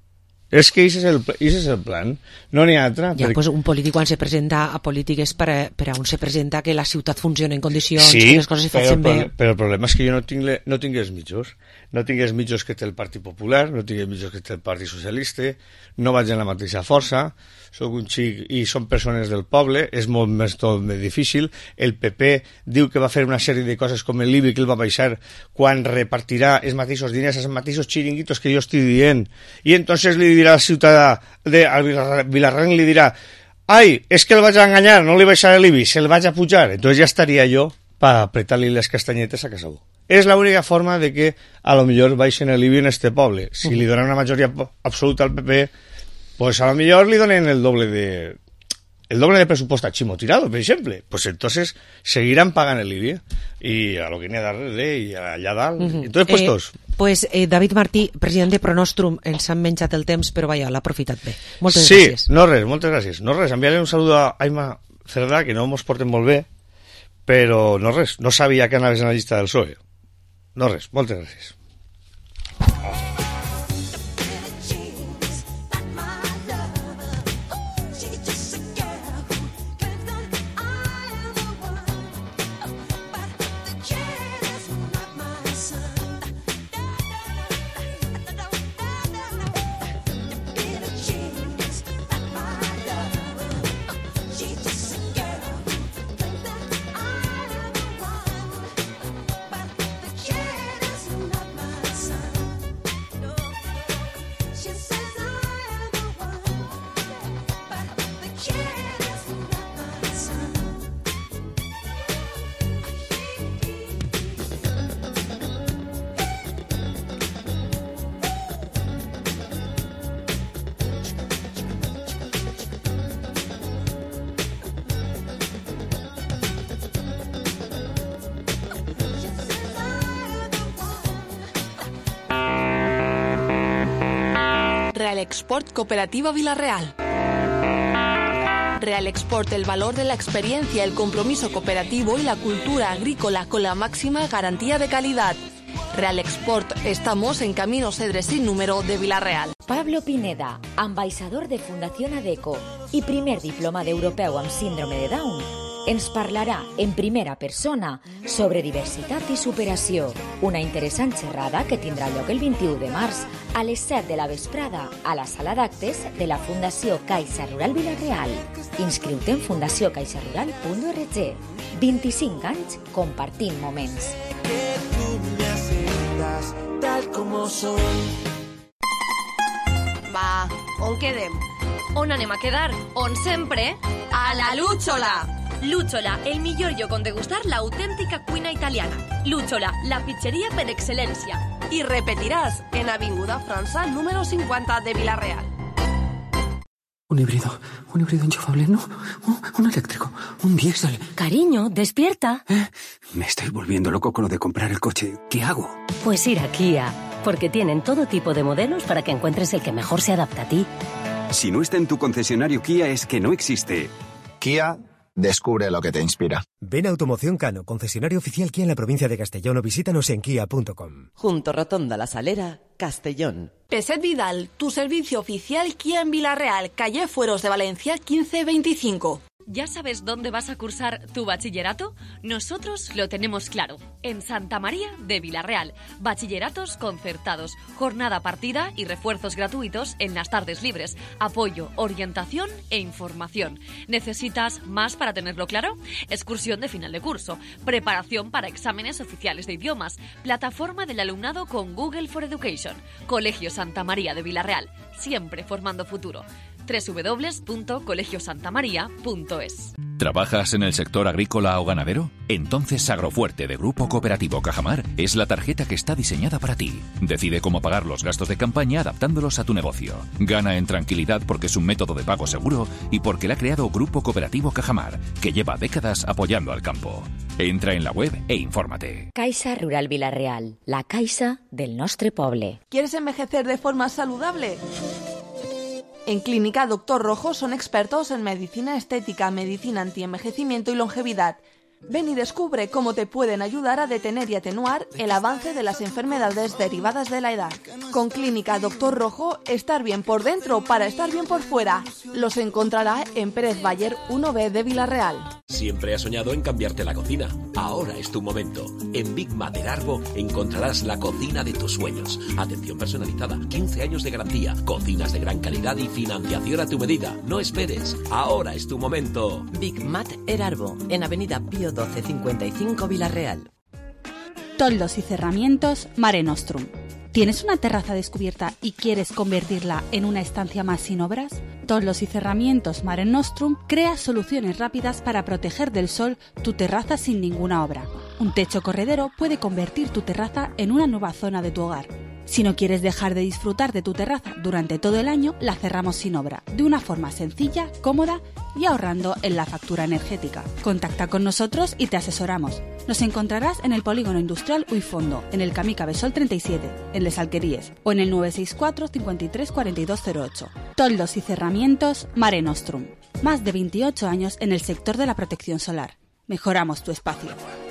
És que ese és el plan, no n'hi ha altre. Ja, pues un polític quan se presenta a polític és per a on se presenta que la ciutat funciona en condicions, sí, que les coses se facin bé. Però el problema és que jo no tinc els mitjos. No tinc els mitjos que té el Partit Popular, no tinc els mitjos que té el Partit Socialista, no vaig en la mateixa força, soc un xic i són persones del poble, és molt més difícil. El PP diu que va fer una sèrie de coses com l'IBI que el va baixar quan repartirà els mateixos diners, els mateixos xiringuitos que jo estic dient, i entonces li dirà al ciutadà, al Vilarrenc li dirà: ai, és que el vaig enganyar, no li baixaré l'IBI, se'l vaig a pujar. Entonces ja estaria jo per apretar-li les castanyetes a Casabó. És l'única forma de que a lo millor baixen l'IBI en este poble. Si li donen una majoria absoluta al PP, pues a lo millor li donen el doble de pressupost a Chimo Tirado, per exemple. Pues entonces seguiran pagant l'IBI i a lo que n'hi ha darrere i allà dalt. Entonces, pues David Martí, president de Pronostrum, ens han menjat el temps, però vaja, l'ha aprofitat bé. Moltes gràcies. Sí, no res, moltes gràcies. No res, enviaré un saludo a Aima Cerdà, que no mos porten molt bé, però no res, no sabia que anaves en la llista del PSOE. No res, moltes gràcies. Real Export Cooperativa Villarreal. Real Export, el valor de la experiencia, el compromiso cooperativo y la cultura agrícola con la máxima garantía de calidad. Real Export, estamos en Camino Cedre sin número de Villarreal. Pablo Pineda, ambaixador de Fundación ADECO i primer diplomada europeu amb síndrome de Down, ens parlarà en primera persona sobre diversitat i superació, una interessant xerrada que tindrà lloc el 21 de març a les 7 de la vesprada a la sala d'actes de la Fundació Caixa Rural Villarreal. Inscriu-te en fundaciocaixarural.org. 25 anys compartint moments. Tal como soy. Va, on quedem? On anem a quedar? On sempre? A la Lúchola! Lúchola, el millor lloc on degustar l'autèntica cuina italiana. Lúchola, la pizzeria per excel·lència. Y repetirás en Avinguda França, número 50 de Villarreal. Un híbrido enchufable, no, un eléctrico, un diésel. Cariño, despierta. Me estoy volviendo loco con lo de comprar el coche. ¿Qué hago? Pues ir a Kia, porque tienen todo tipo de modelos para que encuentres el que mejor se adapta a ti. Si no está en tu concesionario Kia es que no existe. Kia, descubre lo que te inspira. Ven a Automoción Cano, concesionario oficial Kia en la provincia de Castellón, o visítanos en kia.com. Junto Rotonda La Salera, Castellón. Peset Vidal, tu servicio oficial Kia en Villarreal, calle Fueros de Valencia 1525. ¿Ya sabes dónde vas a cursar tu bachillerato? Nosotros lo tenemos claro. En Santa María de Villarreal. Bachilleratos concertados, jornada partida y refuerzos gratuitos en las tardes libres. Apoyo, orientación e información. ¿Necesitas más para tenerlo claro? Excursión de final de curso. Preparación para exámenes oficiales de idiomas. Plataforma del alumnado con Google for Education. Colegio Santa María de Villarreal. Siempre formando futuro. www.colegiosantamaria.es. ¿Trabajas en el sector agrícola o ganadero? Entonces Agrofuerte de Grupo Cooperativo Cajamar es la tarjeta que está diseñada para ti. Decide cómo pagar los gastos de campaña adaptándolos a tu negocio. Gana en tranquilidad porque es un método de pago seguro y porque la ha creado Grupo Cooperativo Cajamar, que lleva décadas apoyando al campo. Entra en la web e infórmate. Caixa Rural Villarreal, la caixa del nostre poble. ¿Quieres envejecer de forma saludable? En Clínica Doctor Rojo son expertos en medicina estética, medicina antienvejecimiento y longevidad. Ven y descubre cómo te pueden ayudar a detener y atenuar el avance de las enfermedades derivadas de la edad. Con Clínica Doctor Rojo, estar bien por dentro para estar bien por fuera. Los encontrará en Pérez Bayer 1B de Villarreal. Siempre has soñado en cambiarte la cocina. Ahora es tu momento. En Big Mater Arbo encontrarás la cocina de tus sueños. Atención personalizada, 15 años de garantía, cocinas de gran calidad y financiación a tu medida. No esperes. Ahora es tu momento. Big Mater Arbo, en Avenida Pío 1255 Villarreal. Toldos y cerramientos Mare Nostrum. ¿Tienes una terraza descubierta y quieres convertirla en una estancia más sin obras? Toldos y cerramientos Mare Nostrum crea soluciones rápidas para proteger del sol tu terraza sin ninguna obra. Un techo corredero puede convertir tu terraza en una nueva zona de tu hogar. Si no quieres dejar de disfrutar de tu terraza durante todo el año, la cerramos sin obra, de una forma sencilla, cómoda y ahorrando en la factura energética. Contacta con nosotros y te asesoramos. Nos encontrarás en el Polígono Industrial Uifondo, en el Camí Cabesol 37, en Les Alqueríes, o en el 964 53 4208. Toldos y cerramientos Mare Nostrum. Más de 28 años en el sector de la protección solar. Mejoramos tu espacio.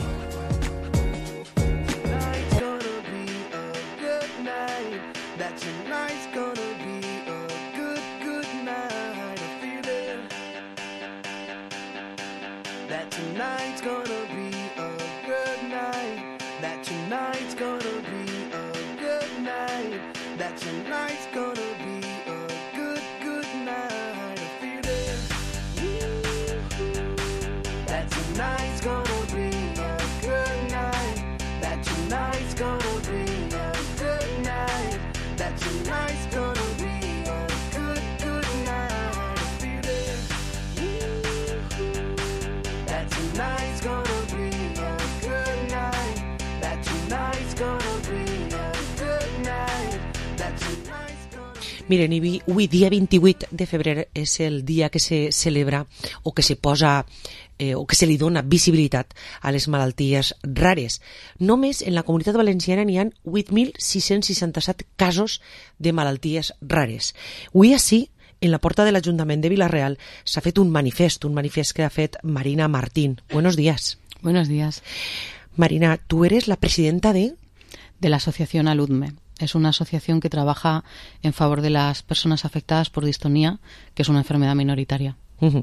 Miren, avui dia 28 de febrer és el dia que se celebra o que se posa o que se li dona visibilitat a les malalties rares. Només en la Comunitat Valenciana n'hi ha 8.667 casos de malalties rares. Avui ací, en la porta de l'Ajuntament de Villarreal, s'ha fet un manifest que ha fet Marina Martín. Buenos días. Buenos días. Marina, tú eres la presidenta de la asociación Aludme. Es una asociación que trabaja en favor de las personas afectadas por distonía, que es una enfermedad minoritaria.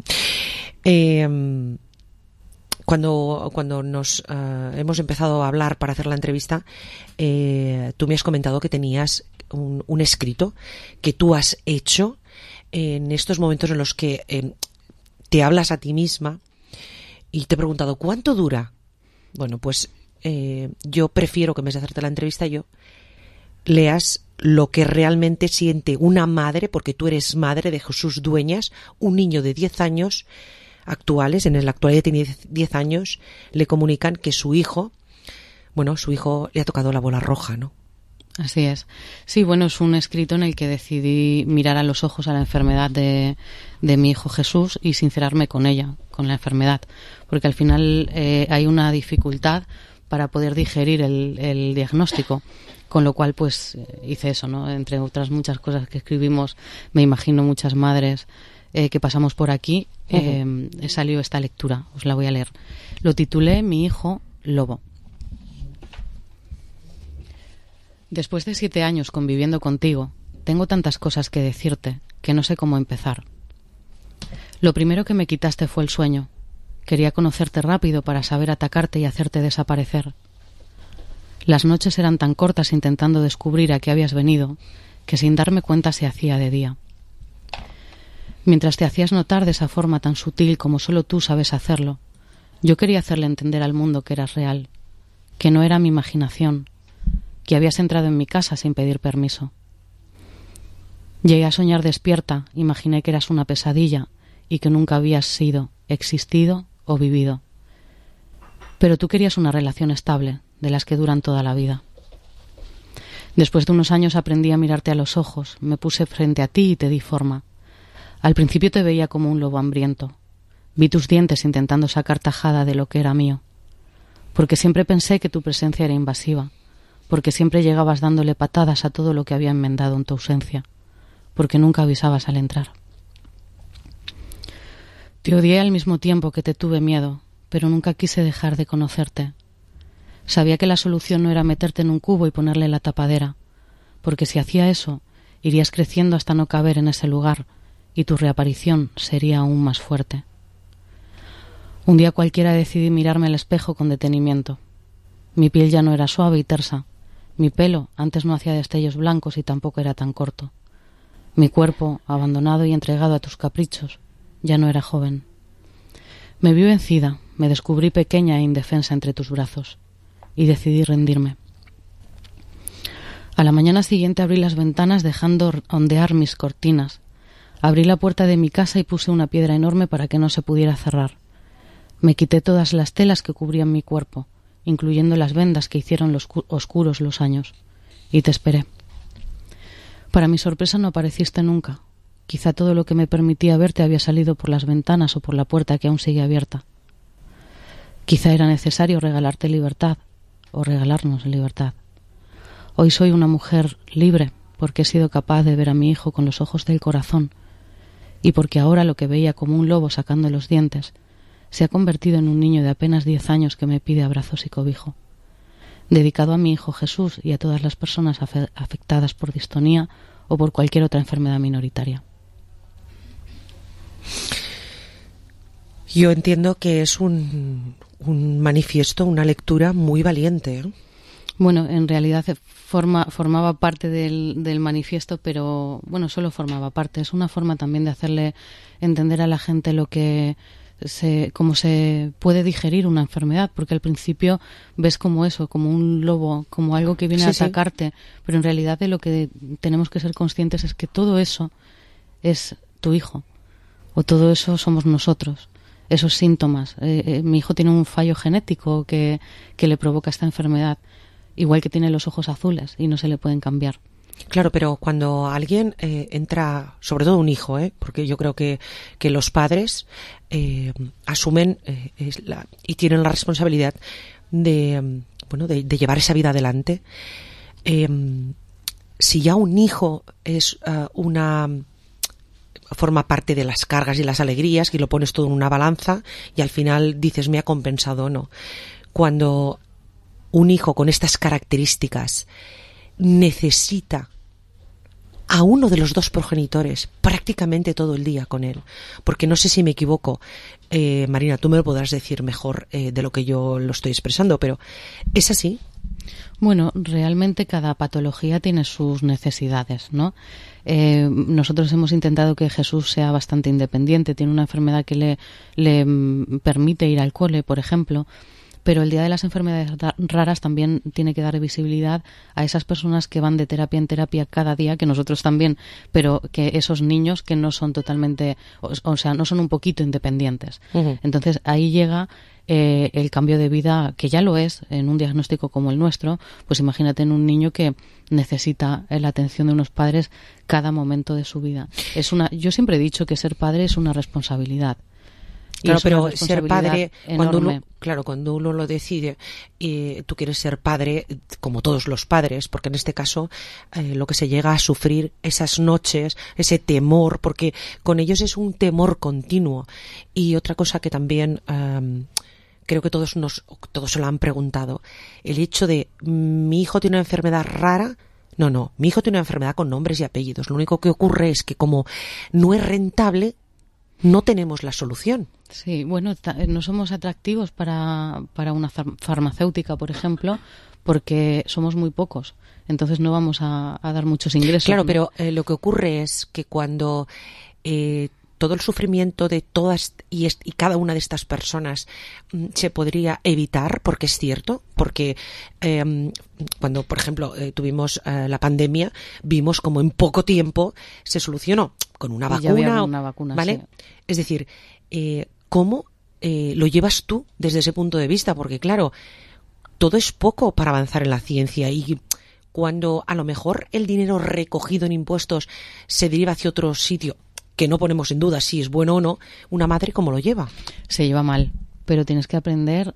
Cuando nos hemos empezado a hablar para hacer la entrevista, tú me has comentado que tenías un escrito que tú has hecho en estos momentos en los que te hablas a ti misma, y te he preguntado ¿cuánto dura? Bueno, pues yo prefiero que en vez de hacerte la entrevista yo leas lo que realmente siente una madre, porque tú eres madre de Jesús Dueñas, un niño de 10 años actuales, en la actualidad tiene 10 años, le comunican que su hijo le ha tocado la bola roja, ¿no? Así es. Sí, bueno, es un escrito en el que decidí mirar a los ojos a la enfermedad de mi hijo Jesús y sincerarme con ella, con la enfermedad, porque al final hay una dificultad para poder digerir el diagnóstico. Con lo cual, pues, hice eso, ¿no? Entre otras muchas cosas que escribimos, me imagino muchas madres que pasamos por aquí, salió esta lectura, os la voy a leer. Lo titulé Mi hijo lobo. Después de 7 años conviviendo contigo, tengo tantas cosas que decirte que no sé cómo empezar. Lo primero que me quitaste fue el sueño. Quería conocerte rápido para saber atacarte y hacerte desaparecer. Las noches eran tan cortas intentando descubrir a qué habías venido, que sin darme cuenta se hacía de día. Mientras te hacías notar de esa forma tan sutil como solo tú sabes hacerlo, yo quería hacerle entender al mundo que eras real, que no era mi imaginación, que habías entrado en mi casa sin pedir permiso. Llegué a soñar despierta, imaginé que eras una pesadilla y que nunca habías sido, existido o vivido. Pero tú querías una relación estable, de las que duran toda la vida. Después de unos años aprendí a mirarte a los ojos, me puse frente a ti y te di forma. Al principio te veía como un lobo hambriento. Vi tus dientes intentando sacar tajada de lo que era mío. Porque siempre pensé que tu presencia era invasiva. Porque siempre llegabas dándole patadas a todo lo que había enmendado en tu ausencia. Porque nunca avisabas al entrar. Te odié al mismo tiempo que te tuve miedo, pero nunca quise dejar de conocerte. Sabía que la solución no era meterte en un cubo y ponerle la tapadera, porque si hacía eso, irías creciendo hasta no caber en ese lugar y tu reaparición sería aún más fuerte. Un día cualquiera decidí mirarme al espejo con detenimiento. Mi piel ya no era suave y tersa. Mi pelo antes no hacía destellos blancos y tampoco era tan corto. Mi cuerpo, abandonado y entregado a tus caprichos, ya no era joven. Me vi vencida, me descubrí pequeña e indefensa entre tus brazos y decidí rendirme. A la mañana siguiente abrí las ventanas dejando ondear mis cortinas. Abrí la puerta de mi casa y puse una piedra enorme para que no se pudiera cerrar. Me quité todas las telas que cubrían mi cuerpo, incluyendo las vendas que hicieron oscuros los años, y te esperé. Para mi sorpresa no apareciste nunca. Quizá todo lo que me permitía verte había salido por las ventanas o por la puerta que aún sigue abierta. Quizá era necesario regalarte libertad, o regalarnos libertad. Hoy soy una mujer libre porque he sido capaz de ver a mi hijo con los ojos del corazón, y porque ahora lo que veía como un lobo sacando los dientes se ha convertido en un niño de apenas 10 años que me pide abrazos y cobijo. Dedicado a mi hijo Jesús y a todas las personas afectadas por distonía o por cualquier otra enfermedad minoritaria. Yo entiendo que es un manifiesto, una lectura muy valiente, ¿eh? Bueno, en realidad formaba parte del manifiesto, pero bueno, solo formaba parte. Es una forma también de hacerle entender a la gente cómo se puede digerir una enfermedad, porque al principio ves como eso, como un lobo, como algo que viene a atacarte, pero en realidad de lo que tenemos que ser conscientes es que todo eso es tu hijo, o todo eso somos nosotros, esos síntomas. Mi hijo tiene un fallo genético que le provoca esta enfermedad, igual que tiene los ojos azules y no se le pueden cambiar. Claro, pero cuando alguien entra, sobre todo un hijo, porque yo creo que los padres asumen y tienen la responsabilidad de llevar esa vida adelante. Si ya un hijo es forma parte de las cargas y las alegrías, y lo pones todo en una balanza y al final dices me ha compensado o no. Cuando un hijo con estas características necesita a uno de los dos progenitores prácticamente todo el día con él, porque no sé si me equivoco, Marina, tú me lo podrás decir mejor de lo que yo lo estoy expresando, pero ¿es así? Bueno, realmente cada patología tiene sus necesidades, ¿no? Nosotros hemos intentado que Jesús sea bastante independiente, tiene una enfermedad que le permite ir al cole, por ejemplo, pero el Día de las Enfermedades Raras también tiene que dar visibilidad a esas personas que van de terapia en terapia cada día, que nosotros también, pero que esos niños que no son totalmente, o sea, no son un poquito independientes. Uh-huh. Entonces ahí llega el cambio de vida, que ya lo es en un diagnóstico como el nuestro, pues imagínate en un niño que necesita la atención de unos padres cada momento de su vida. Yo siempre he dicho que ser padre es una responsabilidad. Claro, pero ser padre, cuando uno lo decide, tú quieres ser padre como todos los padres, porque en este caso lo que se llega a sufrir esas noches, ese temor, porque con ellos es un temor continuo. Y otra cosa que también creo que todos se lo han preguntado, el hecho de mi hijo tiene una enfermedad rara. No, mi hijo tiene una enfermedad con nombres y apellidos. Lo único que ocurre es que como no es rentable, no tenemos la solución. Sí, bueno, no somos atractivos para una farmacéutica, por ejemplo, porque somos muy pocos. Entonces no vamos a dar muchos ingresos. Claro, ¿no? Pero lo que ocurre es que cuando todo el sufrimiento de todas y cada una de estas personas se podría evitar, porque es cierto, porque cuando, por ejemplo, tuvimos la pandemia, vimos como en poco tiempo se solucionó con una vacuna. Ya había una vacuna, ¿vale? Sí. Es decir, ¿cómo lo llevas tú desde ese punto de vista? Porque claro, todo es poco para avanzar en la ciencia, y cuando a lo mejor el dinero recogido en impuestos se deriva hacia otro sitio, que no ponemos en duda si es bueno o no, una madre ¿cómo lo lleva? Se lleva mal, pero tienes que aprender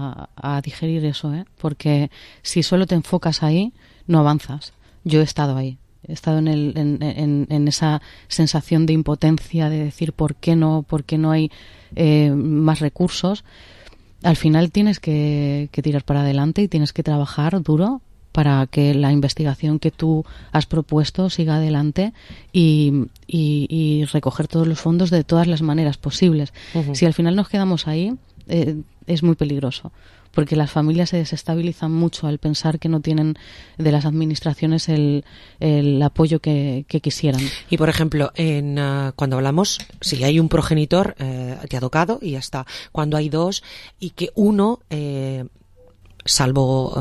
a digerir eso, porque si solo te enfocas ahí, no avanzas. Yo he estado ahí. He estado en esa sensación de impotencia, de decir ¿por qué no hay más recursos? al final tienes que tirar para adelante y tienes que trabajar duro para que la investigación que tú has propuesto siga adelante y recoger todos los fondos de todas las maneras posibles. Ujú. Si al final nos quedamos ahí, es muy peligroso, porque las familias se desestabilizan mucho al pensar que no tienen de las administraciones el apoyo que quisieran. Y, por ejemplo, cuando hablamos, si hay un progenitor, te ha tocado y ya está. Cuando hay dos y que uno, salvo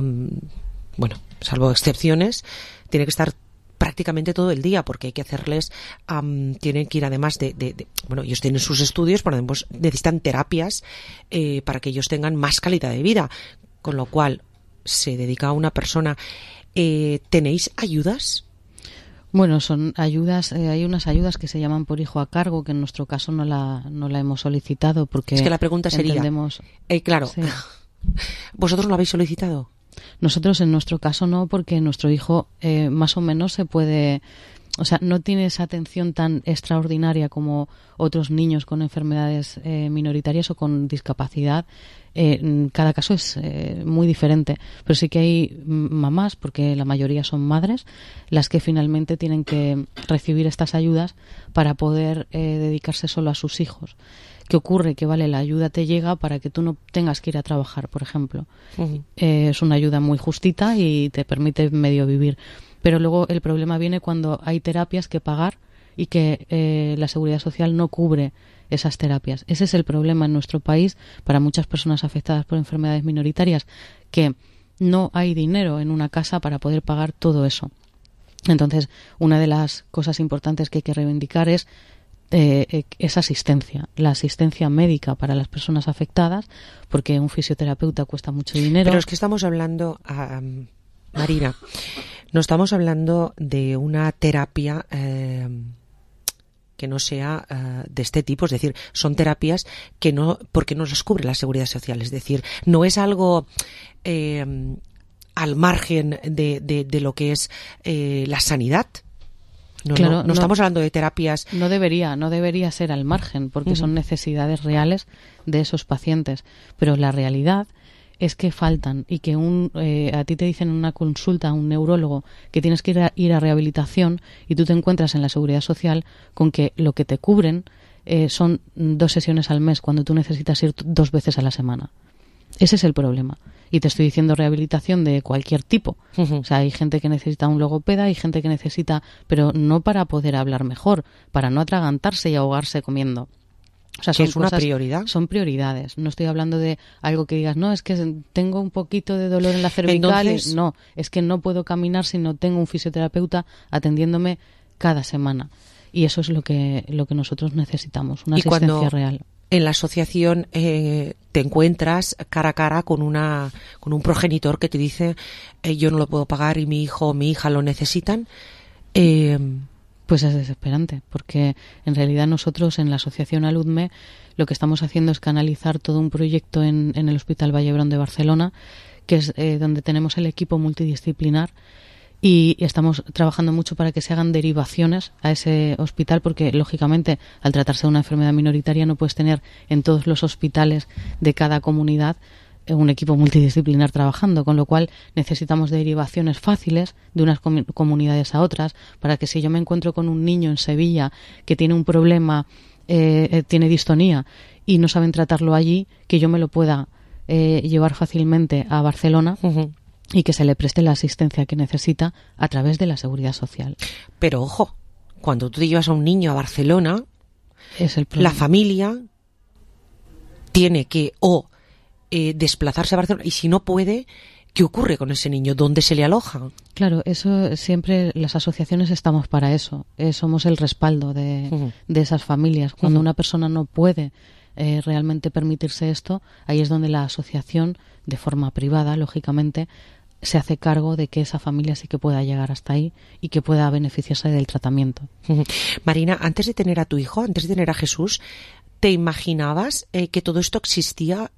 excepciones, tiene que estar prácticamente todo el día, porque hay que hacerles, tienen que ir además ellos tienen sus estudios, pero además necesitan terapias para que ellos tengan más calidad de vida, con lo cual se dedica a una persona. ¿Tenéis ayudas? Bueno, son ayudas, hay unas ayudas que se llaman por hijo a cargo, que en nuestro caso no la hemos solicitado, porque es que la pregunta sería, entendemos, claro, sí. ¿Vosotros lo habéis solicitado? Nosotros en nuestro caso no, porque nuestro hijo más o menos se puede, o sea, no tiene esa atención tan extraordinaria como otros niños con enfermedades minoritarias o con discapacidad. Cada caso es muy diferente, pero sí que hay mamás, porque la mayoría son madres, las que finalmente tienen que recibir estas ayudas para poder dedicarse solo a sus hijos. ¿Qué ocurre? Que la ayuda te llega para que tú no tengas que ir a trabajar, por ejemplo. Uh-huh. Es una ayuda muy justita y te permite medio vivir. Pero luego el problema viene cuando hay terapias que pagar y que la Seguridad Social no cubre esas terapias. Ese es el problema en nuestro país para muchas personas afectadas por enfermedades minoritarias, que no hay dinero en una casa para poder pagar todo eso. Entonces, una de las cosas importantes que hay que reivindicar es esa asistencia, la asistencia médica para las personas afectadas, porque un fisioterapeuta cuesta mucho dinero. Pero es que estamos hablando, Marina, no estamos hablando de una terapia que no sea de este tipo, es decir, son terapias que no, porque no las cubre la Seguridad Social, es decir, no es algo al margen de lo que es la sanidad. No estamos hablando de terapias. No debería ser al margen, porque son necesidades reales de esos pacientes. Pero la realidad es que faltan, y que a ti te dicen en una consulta a un neurólogo que tienes que ir a rehabilitación, y tú te encuentras en la Seguridad Social con que lo que te cubren son 2 sesiones al mes, cuando tú necesitas ir 2 veces a la semana. Ese es el problema. Y te estoy diciendo rehabilitación de cualquier tipo. O sea, hay gente que necesita un logopeda, hay gente que necesita, pero no para poder hablar mejor, para no atragantarse y ahogarse comiendo. O sea, ¿Es una prioridad? Son prioridades. No estoy hablando de algo que digas, no, es que tengo un poquito de dolor en la cervical. Entonces, no, es que no puedo caminar si no tengo un fisioterapeuta atendiéndome cada semana. Y eso es lo que nosotros necesitamos, una asistencia real. En la asociación te encuentras cara a cara con un progenitor que te dice yo no lo puedo pagar y mi hijo o mi hija lo necesitan. Pues es desesperante, porque en realidad nosotros en la asociación Aludme lo que estamos haciendo es canalizar todo un proyecto en el Hospital Vallebrón de Barcelona, que es donde tenemos el equipo multidisciplinar, y estamos trabajando mucho para que se hagan derivaciones a ese hospital, porque lógicamente al tratarse de una enfermedad minoritaria no puedes tener en todos los hospitales de cada comunidad un equipo multidisciplinar trabajando, con lo cual necesitamos derivaciones fáciles de unas comunidades a otras, para que si yo me encuentro con un niño en Sevilla que tiene un problema, tiene distonía y no saben tratarlo allí, que yo me lo pueda llevar fácilmente a Barcelona. Uh-huh. Y que se le preste la asistencia que necesita a través de la Seguridad Social. Pero ojo, cuando tú te llevas a un niño a Barcelona, la familia tiene que desplazarse a Barcelona, y si no puede, ¿qué ocurre con ese niño? ¿Dónde se le aloja? Claro, eso siempre, las asociaciones estamos para eso. Somos el respaldo de esas familias. Cuando una persona no puede realmente permitirse esto, ahí es donde la asociación, de forma privada, lógicamente, se hace cargo de que esa familia sí que pueda llegar hasta ahí y que pueda beneficiarse del tratamiento. Marina, antes de tener a tu hijo, antes de tener a Jesús, ¿te imaginabas que todo esto existía?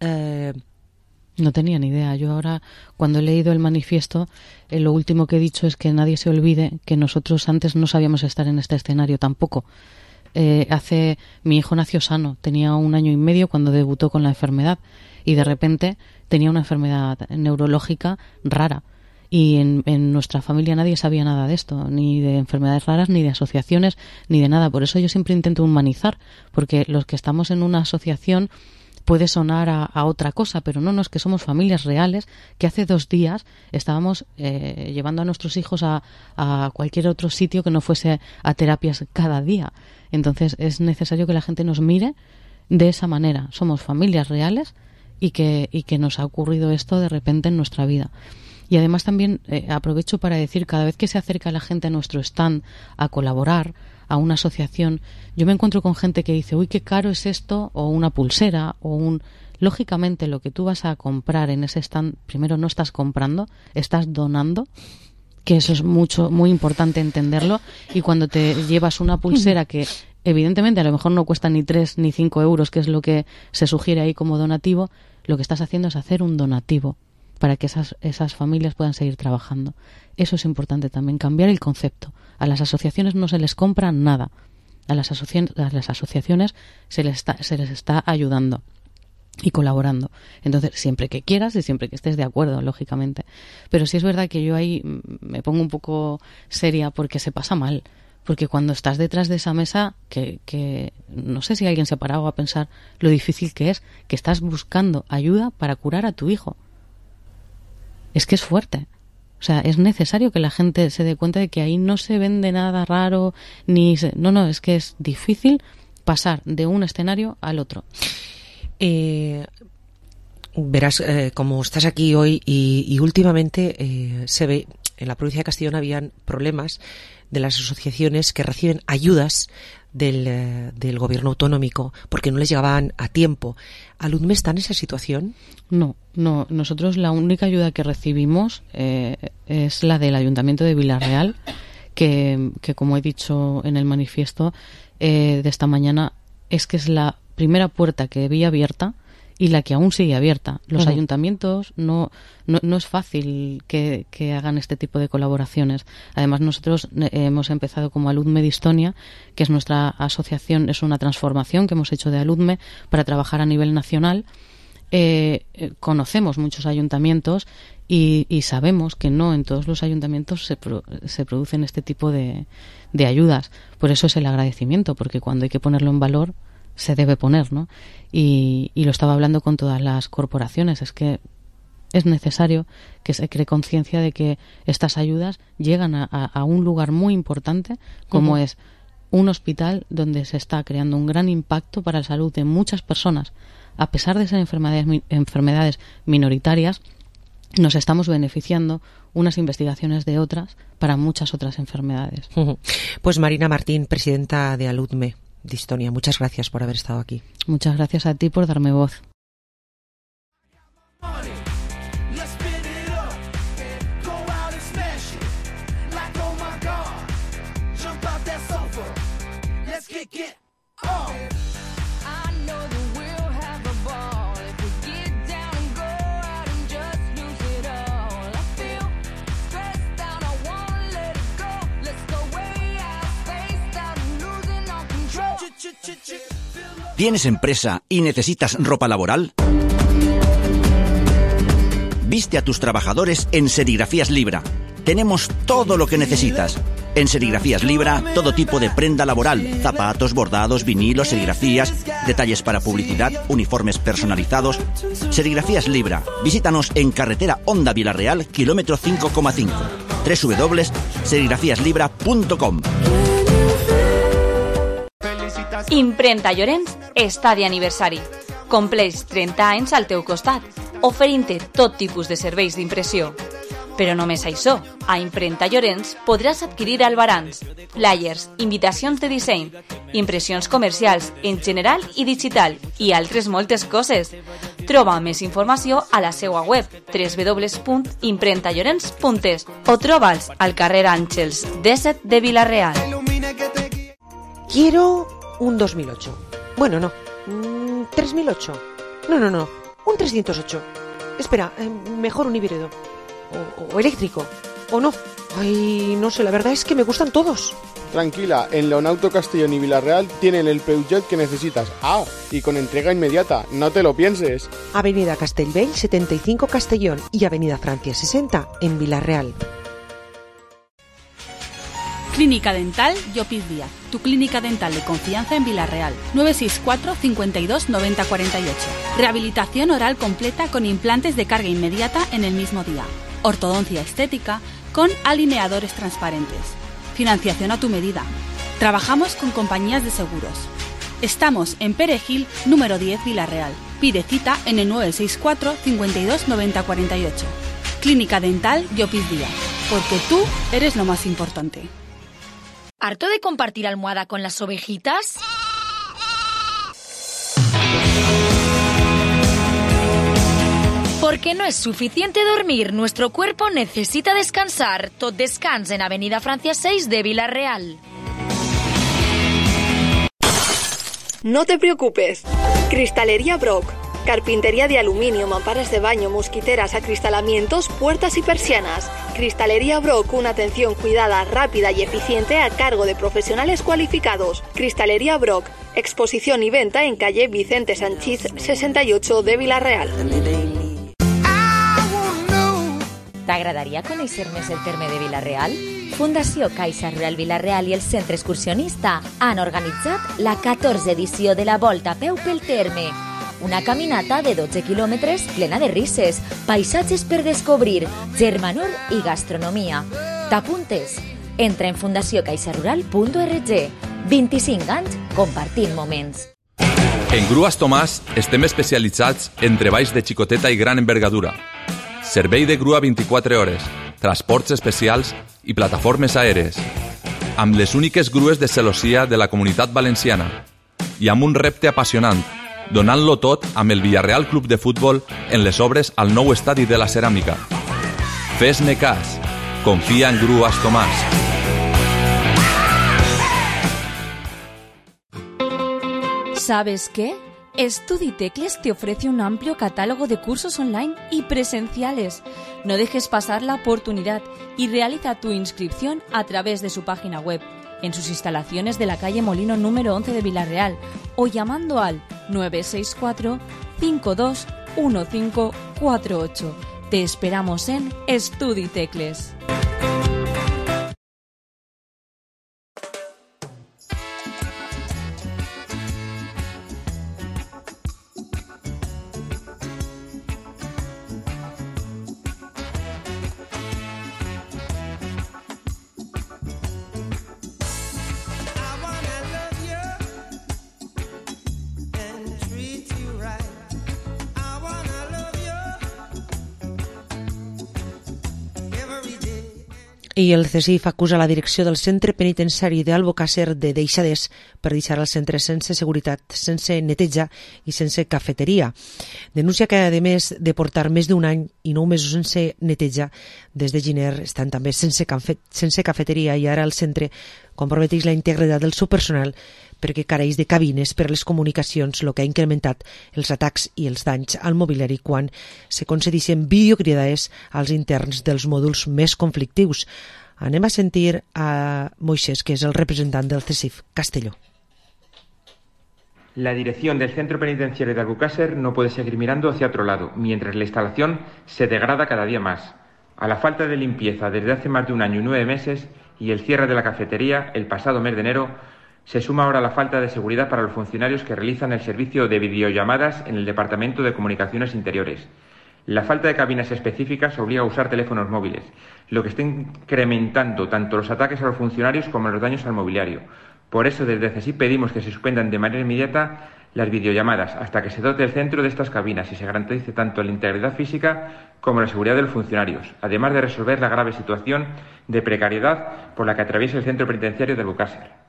No tenía ni idea. Yo ahora, cuando he leído el manifiesto, lo último que he dicho es que nadie se olvide que nosotros antes no sabíamos estar en este escenario tampoco. Mi hijo nació sano, tenía 1 año y medio cuando debutó con la enfermedad, y de repente tenía una enfermedad neurológica rara. Y en nuestra familia nadie sabía nada de esto, ni de enfermedades raras, ni de asociaciones, ni de nada. Por eso yo siempre intento humanizar, porque los que estamos en una asociación puede sonar a otra cosa, pero no, es que somos familias reales, que hace 2 días estábamos llevando a nuestros hijos a cualquier otro sitio que no fuese a terapias cada día. Entonces es necesario que la gente nos mire de esa manera. Somos familias reales y que nos ha ocurrido esto de repente en nuestra vida. Y además también aprovecho para decir, cada vez que se acerca la gente a nuestro stand a colaborar, a una asociación, yo me encuentro con gente que dice, uy, qué caro es esto, o una pulsera, o un... Lógicamente, lo que tú vas a comprar en ese stand, primero no estás comprando, estás donando, que eso es muy importante entenderlo, y cuando te llevas una pulsera que evidentemente a lo mejor no cuesta ni 3 ni 5 euros, que es lo que se sugiere ahí como donativo, lo que estás haciendo es hacer un donativo para que esas familias puedan seguir trabajando. Eso es importante también, cambiar el concepto. A las asociaciones no se les compra nada. A las asociaciones se les está ayudando y colaborando. Entonces, siempre que quieras y siempre que estés de acuerdo, lógicamente. Pero sí es verdad que yo ahí me pongo un poco seria porque se pasa mal. Porque cuando estás detrás de esa mesa, que no sé si alguien se ha parado a pensar lo difícil que es, que estás buscando ayuda para curar a tu hijo. Es que es fuerte. O sea, es necesario que la gente se dé cuenta de que ahí no se vende nada raro, no, es que es difícil pasar de un escenario al otro. Verás, como estás aquí hoy y últimamente se ve, en la provincia de Castellón habían problemas de las asociaciones que reciben ayudas del gobierno autonómico porque no les llegaban a tiempo. ¿Aludme está en esa situación? No. Nosotros la única ayuda que recibimos es la del Ayuntamiento de Vila-real, que como he dicho en el manifiesto de esta mañana, es que es la primera puerta que vi abierta y la que aún sigue abierta. Los ayuntamientos no es fácil que hagan este tipo de colaboraciones. Además, nosotros hemos empezado como Aludme Distonia, que es nuestra asociación, es una transformación que hemos hecho de Aludme para trabajar a nivel nacional. Conocemos muchos ayuntamientos y sabemos que no en todos los ayuntamientos se producen este tipo de ayudas. Por eso es el agradecimiento, porque cuando hay que ponerlo en valor se debe poner, ¿no? Y lo estaba hablando con todas las corporaciones, es que es necesario que se cree conciencia de que estas ayudas llegan a un lugar muy importante como es un hospital donde se está creando un gran impacto para la salud de muchas personas. A pesar de ser enfermedades minoritarias, nos estamos beneficiando unas investigaciones de otras para muchas otras enfermedades. Pues Marina Martín, presidenta de Aludme Distonia, muchas gracias por haber estado aquí. Muchas gracias a ti por darme voz. ¿Tienes empresa y necesitas ropa laboral? Viste a tus trabajadores en Serigrafías Libra. Tenemos todo lo que necesitas. En Serigrafías Libra, todo tipo de prenda laboral, zapatos, bordados, vinilos, serigrafías, detalles para publicidad, uniformes personalizados. Serigrafías Libra. Visítanos en carretera Honda Vila-real, kilómetro 5,5. www.serigrafíaslibra.com. Imprenta Llorenç està d'aniversari. Compleix 30 anys al teu costat, oferint-te tot tipus de serveis d'impressió. Però només això, a Imprenta Llorenç podràs adquirir albarans, flyers, invitacions de disseny, impressions comercials en general i digital i altres moltes coses. Troba més informació a la seva web www.imprentallorenç.es o troba'ls al carrer Àngels 17 de Vila-real. Quiero un 2008. Bueno, no. 3008. No. Un 308. Espera, mejor un híbrido. O eléctrico. O no. Ay, no sé, la verdad es que me gustan todos. Tranquila, en Leonauto Castellón y Villarreal tienen el Peugeot que necesitas. Ah, y con entrega inmediata, no te lo pienses. Avenida Castellbell 75 Castellón y Avenida Francia 60 en Villarreal. Clínica Dental Llopis Díaz, tu clínica dental de confianza en Villarreal. 964 52 90 48. Rehabilitación oral completa con implantes de carga inmediata en el mismo día. Ortodoncia estética con alineadores transparentes. Financiación a tu medida. Trabajamos con compañías de seguros. Estamos en Perejil, número 10, Villarreal. Pide cita en el 964 52 90 48. Clínica Dental Llopis Díaz, porque tú eres lo más importante. ¿Harto de compartir almohada con las ovejitas? Porque no es suficiente dormir, nuestro cuerpo necesita descansar. Tot Descans en Avenida Francia 6 de Villarreal. No te preocupes. Cristalería Brock. Carpintería de aluminio, mamparas de baño, mosquiteras, acristalamientos, puertas y persianas. Cristalería Brock, una atención cuidada, rápida y eficiente a cargo de profesionales cualificados. Cristalería Brock, exposición y venta en calle Vicente Sanchís 68 de Villarreal. T'agradaria conèixer més el terme de Vila-real? Fundació Caixa Rural Vila-real i el Centre Excursionista han organitzat la 14ª edició de la Volta a peu pel terme. Una caminata de 12 quilòmetres plena de risses, paisatges per descobrir, germanor i gastronomia. T'apuntes? Entra en fundaciocaixarural.org. 25 anys compartint moments. En Grues Tomàs estem especialitzats en treballs de xicoteta i gran envergadura. Servei de grua 24 hores, transports especials i plataformes aèries. Amb les úniques grues de celossia de la Comunitat Valenciana. I amb un repte apassionant, donant-lo tot amb el Villarreal Club de Futbol en les obres al nou estadi de la Ceràmica. Fes-ne cas. Confia en Grues Tomàs. ¿Sabes qué? Estuditecles te ofrece un amplio catálogo de cursos online y presenciales. No dejes pasar la oportunidad y realiza tu inscripción a través de su página web, en sus instalaciones de la calle Molino número 11 de Villarreal o llamando al 964 52 1548. Te esperamos en Estuditecles. I el CSIF acusa la direcció del centre penitenciari d'Albocàsser de deixadès per deixar el centre sense seguretat, sense neteja i sense cafeteria. Denuncia que, a més de portar més d'un any i 9 mesos sense neteja, des de gener estan també sense cafeteria i ara el centre comprometeix la integritat del seu personal perquè careix de cabines per a les comunicacions, el que ha incrementat els atacs i els danys al mobiliari quan se concedeixen videocridades als interns dels mòduls més conflictius. Anem a sentir a Moisés, que és el representant del CSIF Castelló. La dirección del centro penitenciario de Albocàsser no puede seguir mirando hacia otro lado, mientras la instalación se degrada cada día más. A la falta de limpieza desde hace más de un año y 9 meses y el cierre de la cafetería el pasado mes de enero, se suma ahora la falta de seguridad para los funcionarios que realizan el servicio de videollamadas en el Departamento de Comunicaciones Interiores. La falta de cabinas específicas obliga a usar teléfonos móviles, lo que está incrementando tanto los ataques a los funcionarios como los daños al mobiliario. Por eso, desde CSIF pedimos que se suspendan de manera inmediata las videollamadas hasta que se dote el centro de estas cabinas y se garantice tanto la integridad física como la seguridad de los funcionarios, además de resolver la grave situación de precariedad por la que atraviesa el centro penitenciario de Albocàsser.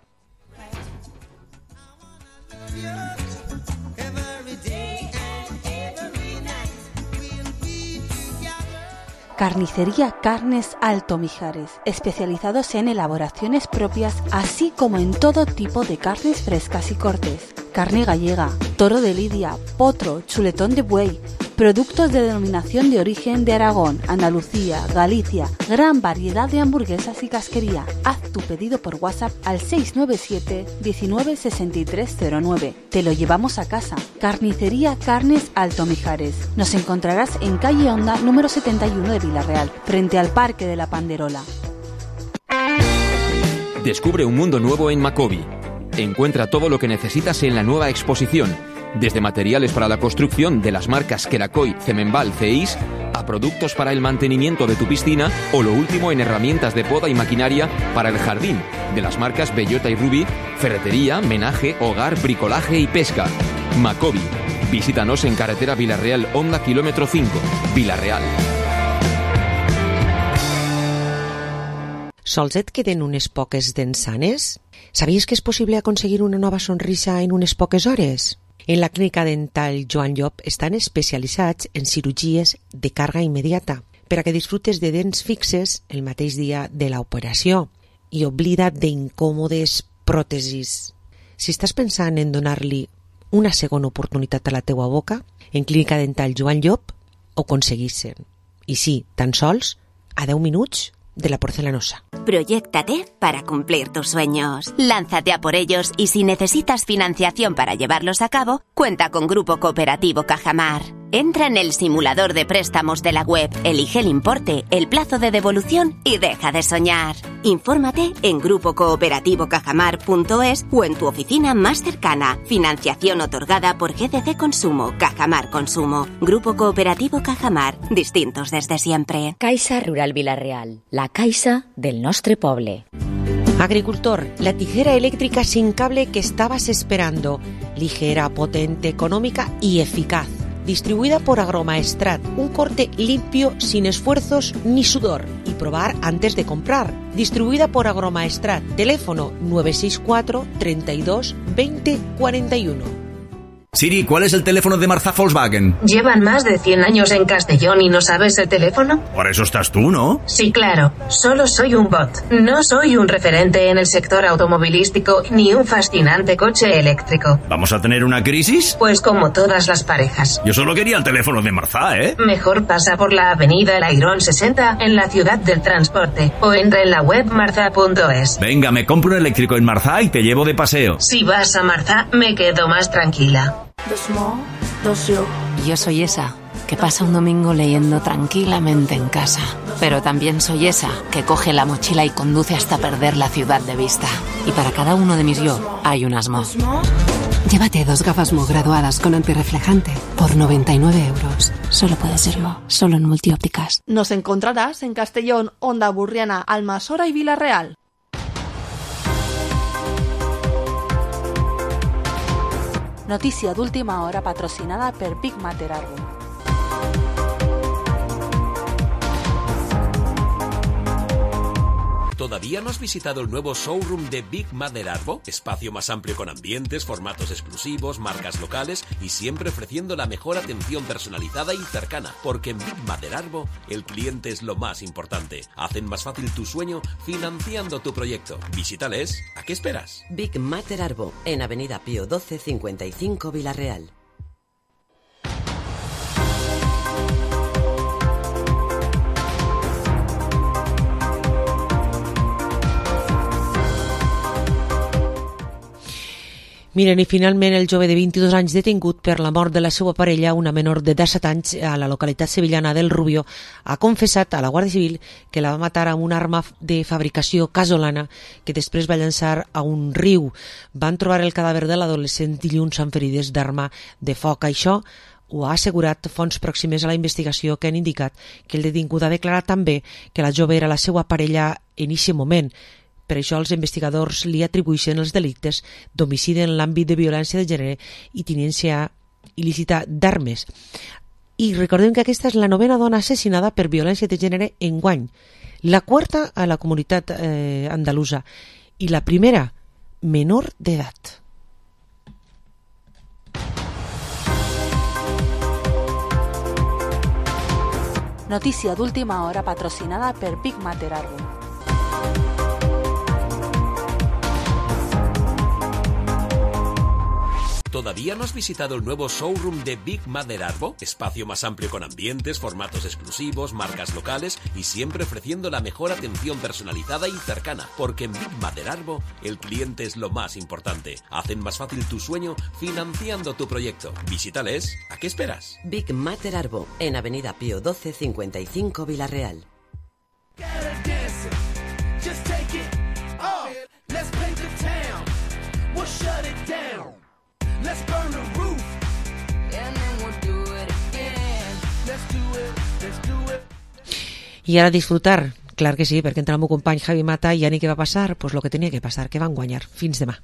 Carnicería Carnes Alto Mijares, especializados en elaboraciones propias, así como en todo tipo de carnes frescas y cortes. Carne gallega, toro de lidia, potro, chuletón de buey, Productos de denominación de origen de Aragón, Andalucía, Galicia. Gran variedad de hamburguesas y casquería. Haz tu pedido por WhatsApp al 697 19 6309. Te lo llevamos a casa. Carnicería Carnes Alto Mijares. Nos encontrarás en calle Honda número 71 de Villarreal, frente al Parque de la Panderola. Descubre un mundo nuevo en Macobi. Encuentra todo lo que necesitas en la nueva exposición, desde materiales para la construcción de las marcas Kerakoy, Cemenbal, Ceis, a productos para el mantenimiento de tu piscina o lo último en herramientas de poda y maquinaria para el jardín, de las marcas Bellota y Ruby, ferretería, menaje, hogar, bricolaje y pesca. Macobi. Visítanos en carretera Villarreal Honda kilómetro 5, Villarreal. Sols et queden unes poques dents sanes? Sabies que és possible aconseguir una nova sonrisa en unes poques hores? En la clínica dental Joan Llop estan especialitzats en cirurgies de càrrega immediata per a que disfrutes de dents fixes el mateix dia de l'operació i oblida't d'incòmodes pròtesis. Si estàs pensant en donar-li una segona oportunitat a la teua boca, en clínica dental Joan Llop ho aconseguissin. I sí, tan sols a 10 minuts de la porcelanosa. Proyéctate para cumplir tus sueños. Lánzate a por ellos y si necesitas financiación para llevarlos a cabo, cuenta con Grupo Cooperativo Cajamar. Entra en el simulador de préstamos de la web, elige el importe, el plazo de devolución y deja de soñar. Infórmate en grupocooperativo.cajamar.es o en tu oficina más cercana. Financiación otorgada por GDC Consumo, Cajamar Consumo. Grupo Cooperativo Cajamar, distintos desde siempre. Caixa Rural Villarreal, la caixa del nostre poble. Agricultor, la tijera eléctrica sin cable que estabas esperando. Ligera, potente, económica y eficaz. Distribuida por Agromaestrat, un corte limpio, sin esfuerzos ni sudor. Y probar antes de comprar. Distribuida por Agromaestrat, teléfono 964 32 20 41. Siri, ¿cuál es el teléfono de Marzá Volkswagen? ¿Llevan más de 100 años en Castellón y no sabes el teléfono? Por eso estás tú, ¿no? Sí, claro. Solo soy un bot. No soy un referente en el sector automovilístico ni un fascinante coche eléctrico. ¿Vamos a tener una crisis? Pues como todas las parejas. Yo solo quería el teléfono de Marzá, ¿eh? Mejor pasa por la avenida El Airón 60 en la ciudad del transporte o entra en la web marza.es. Venga, me compro un eléctrico en Marzá y te llevo de paseo. Si vas a Marzá, me quedo más tranquila. Yo soy esa que pasa un domingo leyendo tranquilamente en casa. Pero también soy esa que coge la mochila y conduce hasta perder la ciudad de vista. Y para cada uno de mis yo hay un asmo. Llévate 2 gafas Mo graduadas con antirreflejante por 99 euros. Solo puede serlo, solo en Multiópticas. Nos encontrarás en Castellón, Honda Burriana, Almasora y Villarreal. Notícia d'última hora patrocinada per Big Matter Arbo. ¿Todavía no has visitado el nuevo showroom de Big Mother Arbo? Espacio más amplio con ambientes, formatos exclusivos, marcas locales y siempre ofreciendo la mejor atención personalizada y cercana. Porque en Big Mother Arbo el cliente es lo más importante. Hacen más fácil tu sueño financiando tu proyecto. Visítales. ¿A qué esperas? Big Matter Arbo, en Avenida Pío 12, 55 Villarreal. Miren, i finalment el jove de 22 anys detingut per la mort de la seva parella, una menor de 17 anys, a la localitat sevillana del Rubio, ha confessat a la Guàrdia Civil que la va matar amb una arma de fabricació casolana que després va llançar a un riu. Van trobar el cadàver de l'adolescent dilluns amb ferides d'arma de foc. Això ho ha assegurat fonts pròximes a la investigació, que han indicat que el detingut ha declarat també que la jove era la seva parella en aquest moment. Per això els investigadors li atribueixen els delictes d'homicidi en l'àmbit de violència de gènere i tinència il·lícita d'armes. I recordem que aquesta és la 9ª dona assassinada per violència de gènere enguany, la 4ª a la comunitat andalusa i la primera menor d'edat. Notícia d'última hora patrocinada per Big Matter Arbo. ¿Todavía no has visitado el nuevo showroom de Big Mother Arbo? Espacio más amplio con ambientes, formatos exclusivos, marcas locales y siempre ofreciendo la mejor atención personalizada y cercana. Porque en Big Mother Arbo el cliente es lo más importante. Hacen más fácil tu sueño financiando tu proyecto. Visítales. ¿A qué esperas? Big Mother Arbo, en Avenida Pío 12, 55 Villarreal. I ara disfrutar, clar que sí, perquè entra el meu company Javi Mata i ja ni què va passar, pues lo que tenia que passar, que van guanyar. Fins demà.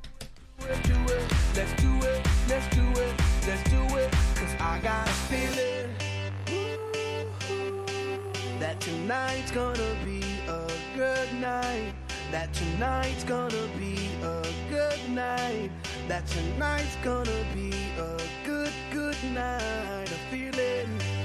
Tonight's gonna be a good night. That tonight's gonna be a good night. That tonight's gonna be a good night. A feeling